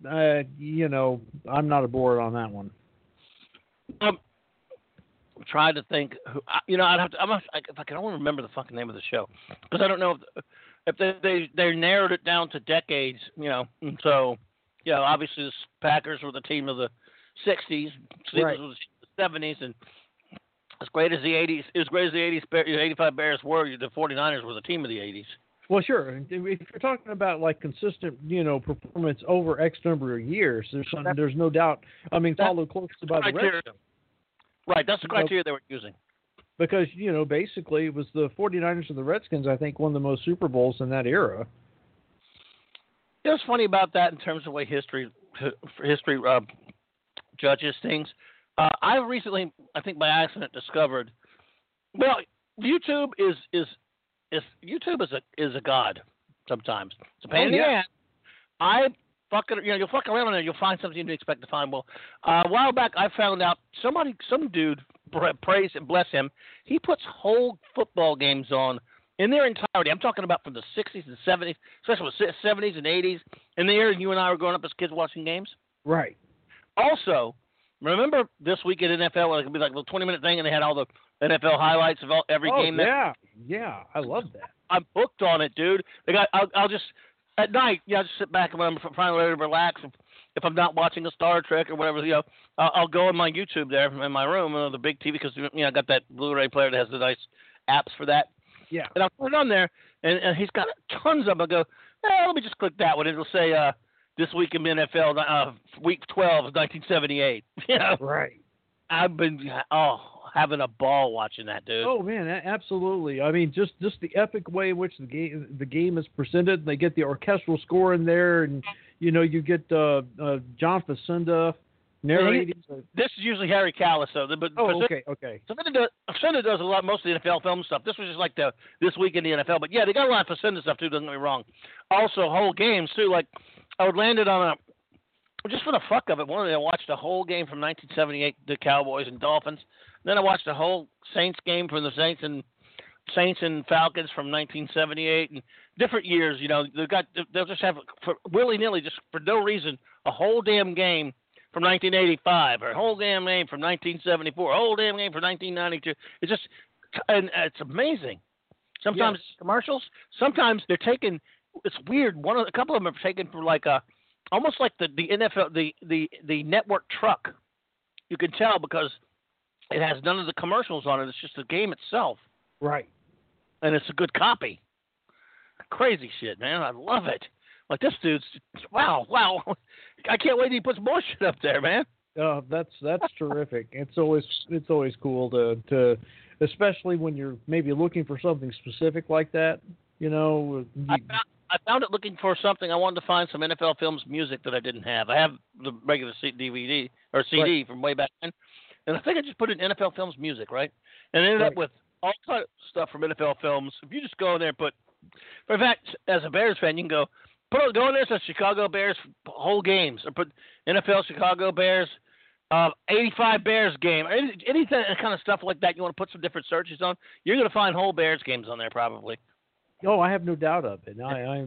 I'm not aboard on that one. I'm trying to think. I'd have to. If I can only remember the fucking name of the show, because I don't know if they narrowed it down to decades. And so obviously the Packers were the team of the '60s, Steelers right. were the 70s, and as great as the 85 Bears were, the 49ers were the team of the 80s. Well, sure. If you're talking about like consistent, performance over X number of years, there's no doubt. I mean, followed closely by the rest. Right, that's the criteria they were using. Because, basically it was the 49ers and the Redskins, I think, won the most Super Bowls in that era. What's funny about that in terms of the way history judges things? I recently, I think by accident, discovered, YouTube is a god sometimes. It's a pain in the ass. You'll fuck around on there, you'll find something you didn't expect to find. Well, a while back, I found out some dude, praise and bless him, he puts whole football games on in their entirety. I'm talking about from the 60s and 70s, especially the 70s and 80s, in the era you and I were growing up as kids watching games. Right. Also, remember this week at NFL, where it could be like a 20-minute thing, and they had all the NFL highlights of every game. Yeah, I love that. I'm hooked on it, dude. I'll just... At night, I just sit back and I'm finally ready to relax. If I'm not watching a Star Trek or whatever, I'll go on my YouTube there in my room, the big TV, because I got that Blu-ray player that has the nice apps for that. Yeah. And I'll put it on there, and he's got tons of them. I go, let me just click that one. It'll say this week in the NFL, week 12 of 1978. Right. I've been having a ball watching that, dude. Oh man, absolutely. I mean, just the epic way in which the game is presented. And they get the orchestral score in there, and you get John Facenda narrating. This is usually Harry Callis, though. But okay. Facenda does a lot, most of the NFL film stuff. This was just like this week in the NFL. But yeah, they got a lot of Facenda stuff too. Don't get me wrong. Also, whole games too. Like I would landed on just for the fuck of it. One day I watched a whole game from 1978, the Cowboys and Dolphins. Then I watched a whole Saints game from the Saints and Falcons from 1978 and different years. They'll just have willy-nilly, just for no reason, a whole damn game from 1985 or a whole damn game from 1974, a whole damn game from 1992. It's just, and it's amazing. Sometimes it's commercials. Sometimes they're taken. It's weird. A couple of them are taken for like almost like the NFL, the network truck. You can tell because it has none of the commercials on it. It's just the game itself. Right. And it's a good copy. Crazy shit, man. I love it. Like this dude's, wow. I can't wait till he puts more shit up there, man. That's terrific. It's always cool to especially when you're maybe looking for something specific like that. I found it looking for something. I wanted to find some NFL Films music that I didn't have. I have the regular DVD or CD from way back then. And I think I just put in NFL Films music, right? And ended up with all kind of stuff from NFL Films. If you just go in there and put, in fact, as a Bears fan, you can go in there, it says Chicago Bears whole games, or put NFL Chicago Bears 85 Bears game, anything kind of stuff like that. You want to put some different searches on, you're going to find whole Bears games on there probably. Oh, I have no doubt of it.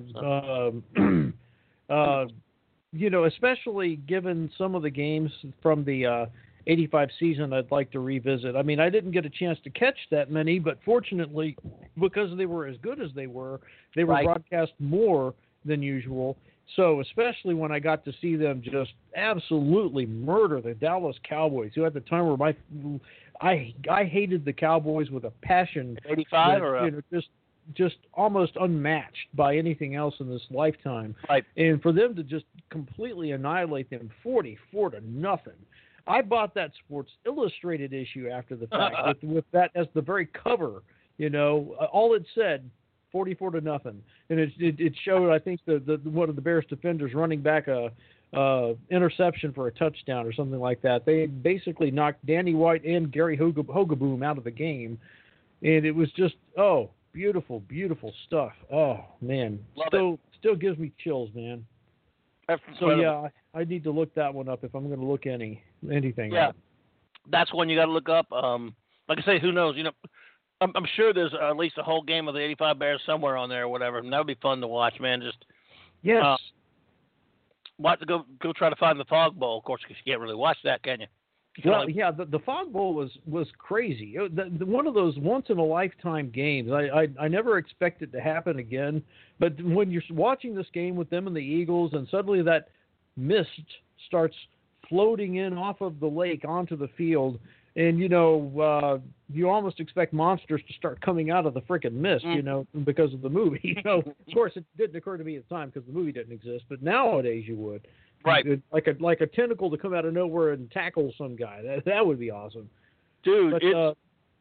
Especially given some of the games from the 85 season I'd like to revisit. I mean, I didn't get a chance to catch that many, but fortunately, because they were as good as they were broadcast more than usual. So especially when I got to see them just absolutely murder the Dallas Cowboys, who at the time were I hated the Cowboys with a passion. 85 or just almost unmatched by anything else in this lifetime. Right. And for them to just completely annihilate them 44-0. I bought that Sports Illustrated issue after the fact with that as the very cover. All it said, 44-0, and it showed, I think, the one of the Bears defenders running back a interception for a touchdown or something like that. They basically knocked Danny White and Gary Hogaboom out of the game, and it was just beautiful, beautiful stuff. Oh man, still gives me chills, man. So yeah, I need to look that one up if I'm going to look anything. Yeah, up. That's one you got to look up. Like I say, who knows? I'm sure there's at least a whole game of the 85 Bears somewhere on there or whatever. And that would be fun to watch, man. Yes. We'll have to go try to find the Fog Bowl, of course, because you can't really watch that, can you? The Fog Bowl was crazy. One of those once-in-a-lifetime games. I never expect it to happen again. But when you're watching this game with them and the Eagles, and suddenly that mist starts floating in off of the lake onto the field, and, you almost expect monsters to start coming out of the frickin' mist, because of the movie. Of course, it didn't occur to me at the time because the movie didn't exist, but nowadays you would. Right, like a tentacle to come out of nowhere and tackle some guy. That would be awesome, dude. But,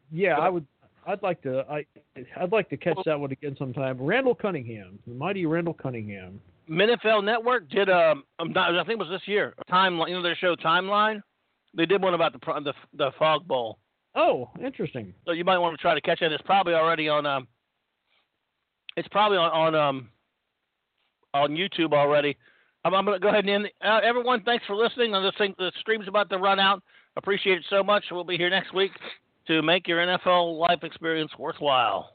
I'd like to catch that one again sometime. Randall Cunningham, the mighty Randall Cunningham. NFL Network did I think it was this year. Timeline, their show Timeline. They did one about the Fog Bowl. Oh, interesting. So you might want to try to catch that. It's probably already on. It's probably on YouTube already. I'm going to go ahead and end. Everyone, thanks for listening. I just think the stream's about to run out. Appreciate it so much. We'll be here next week to make your NFL life experience worthwhile.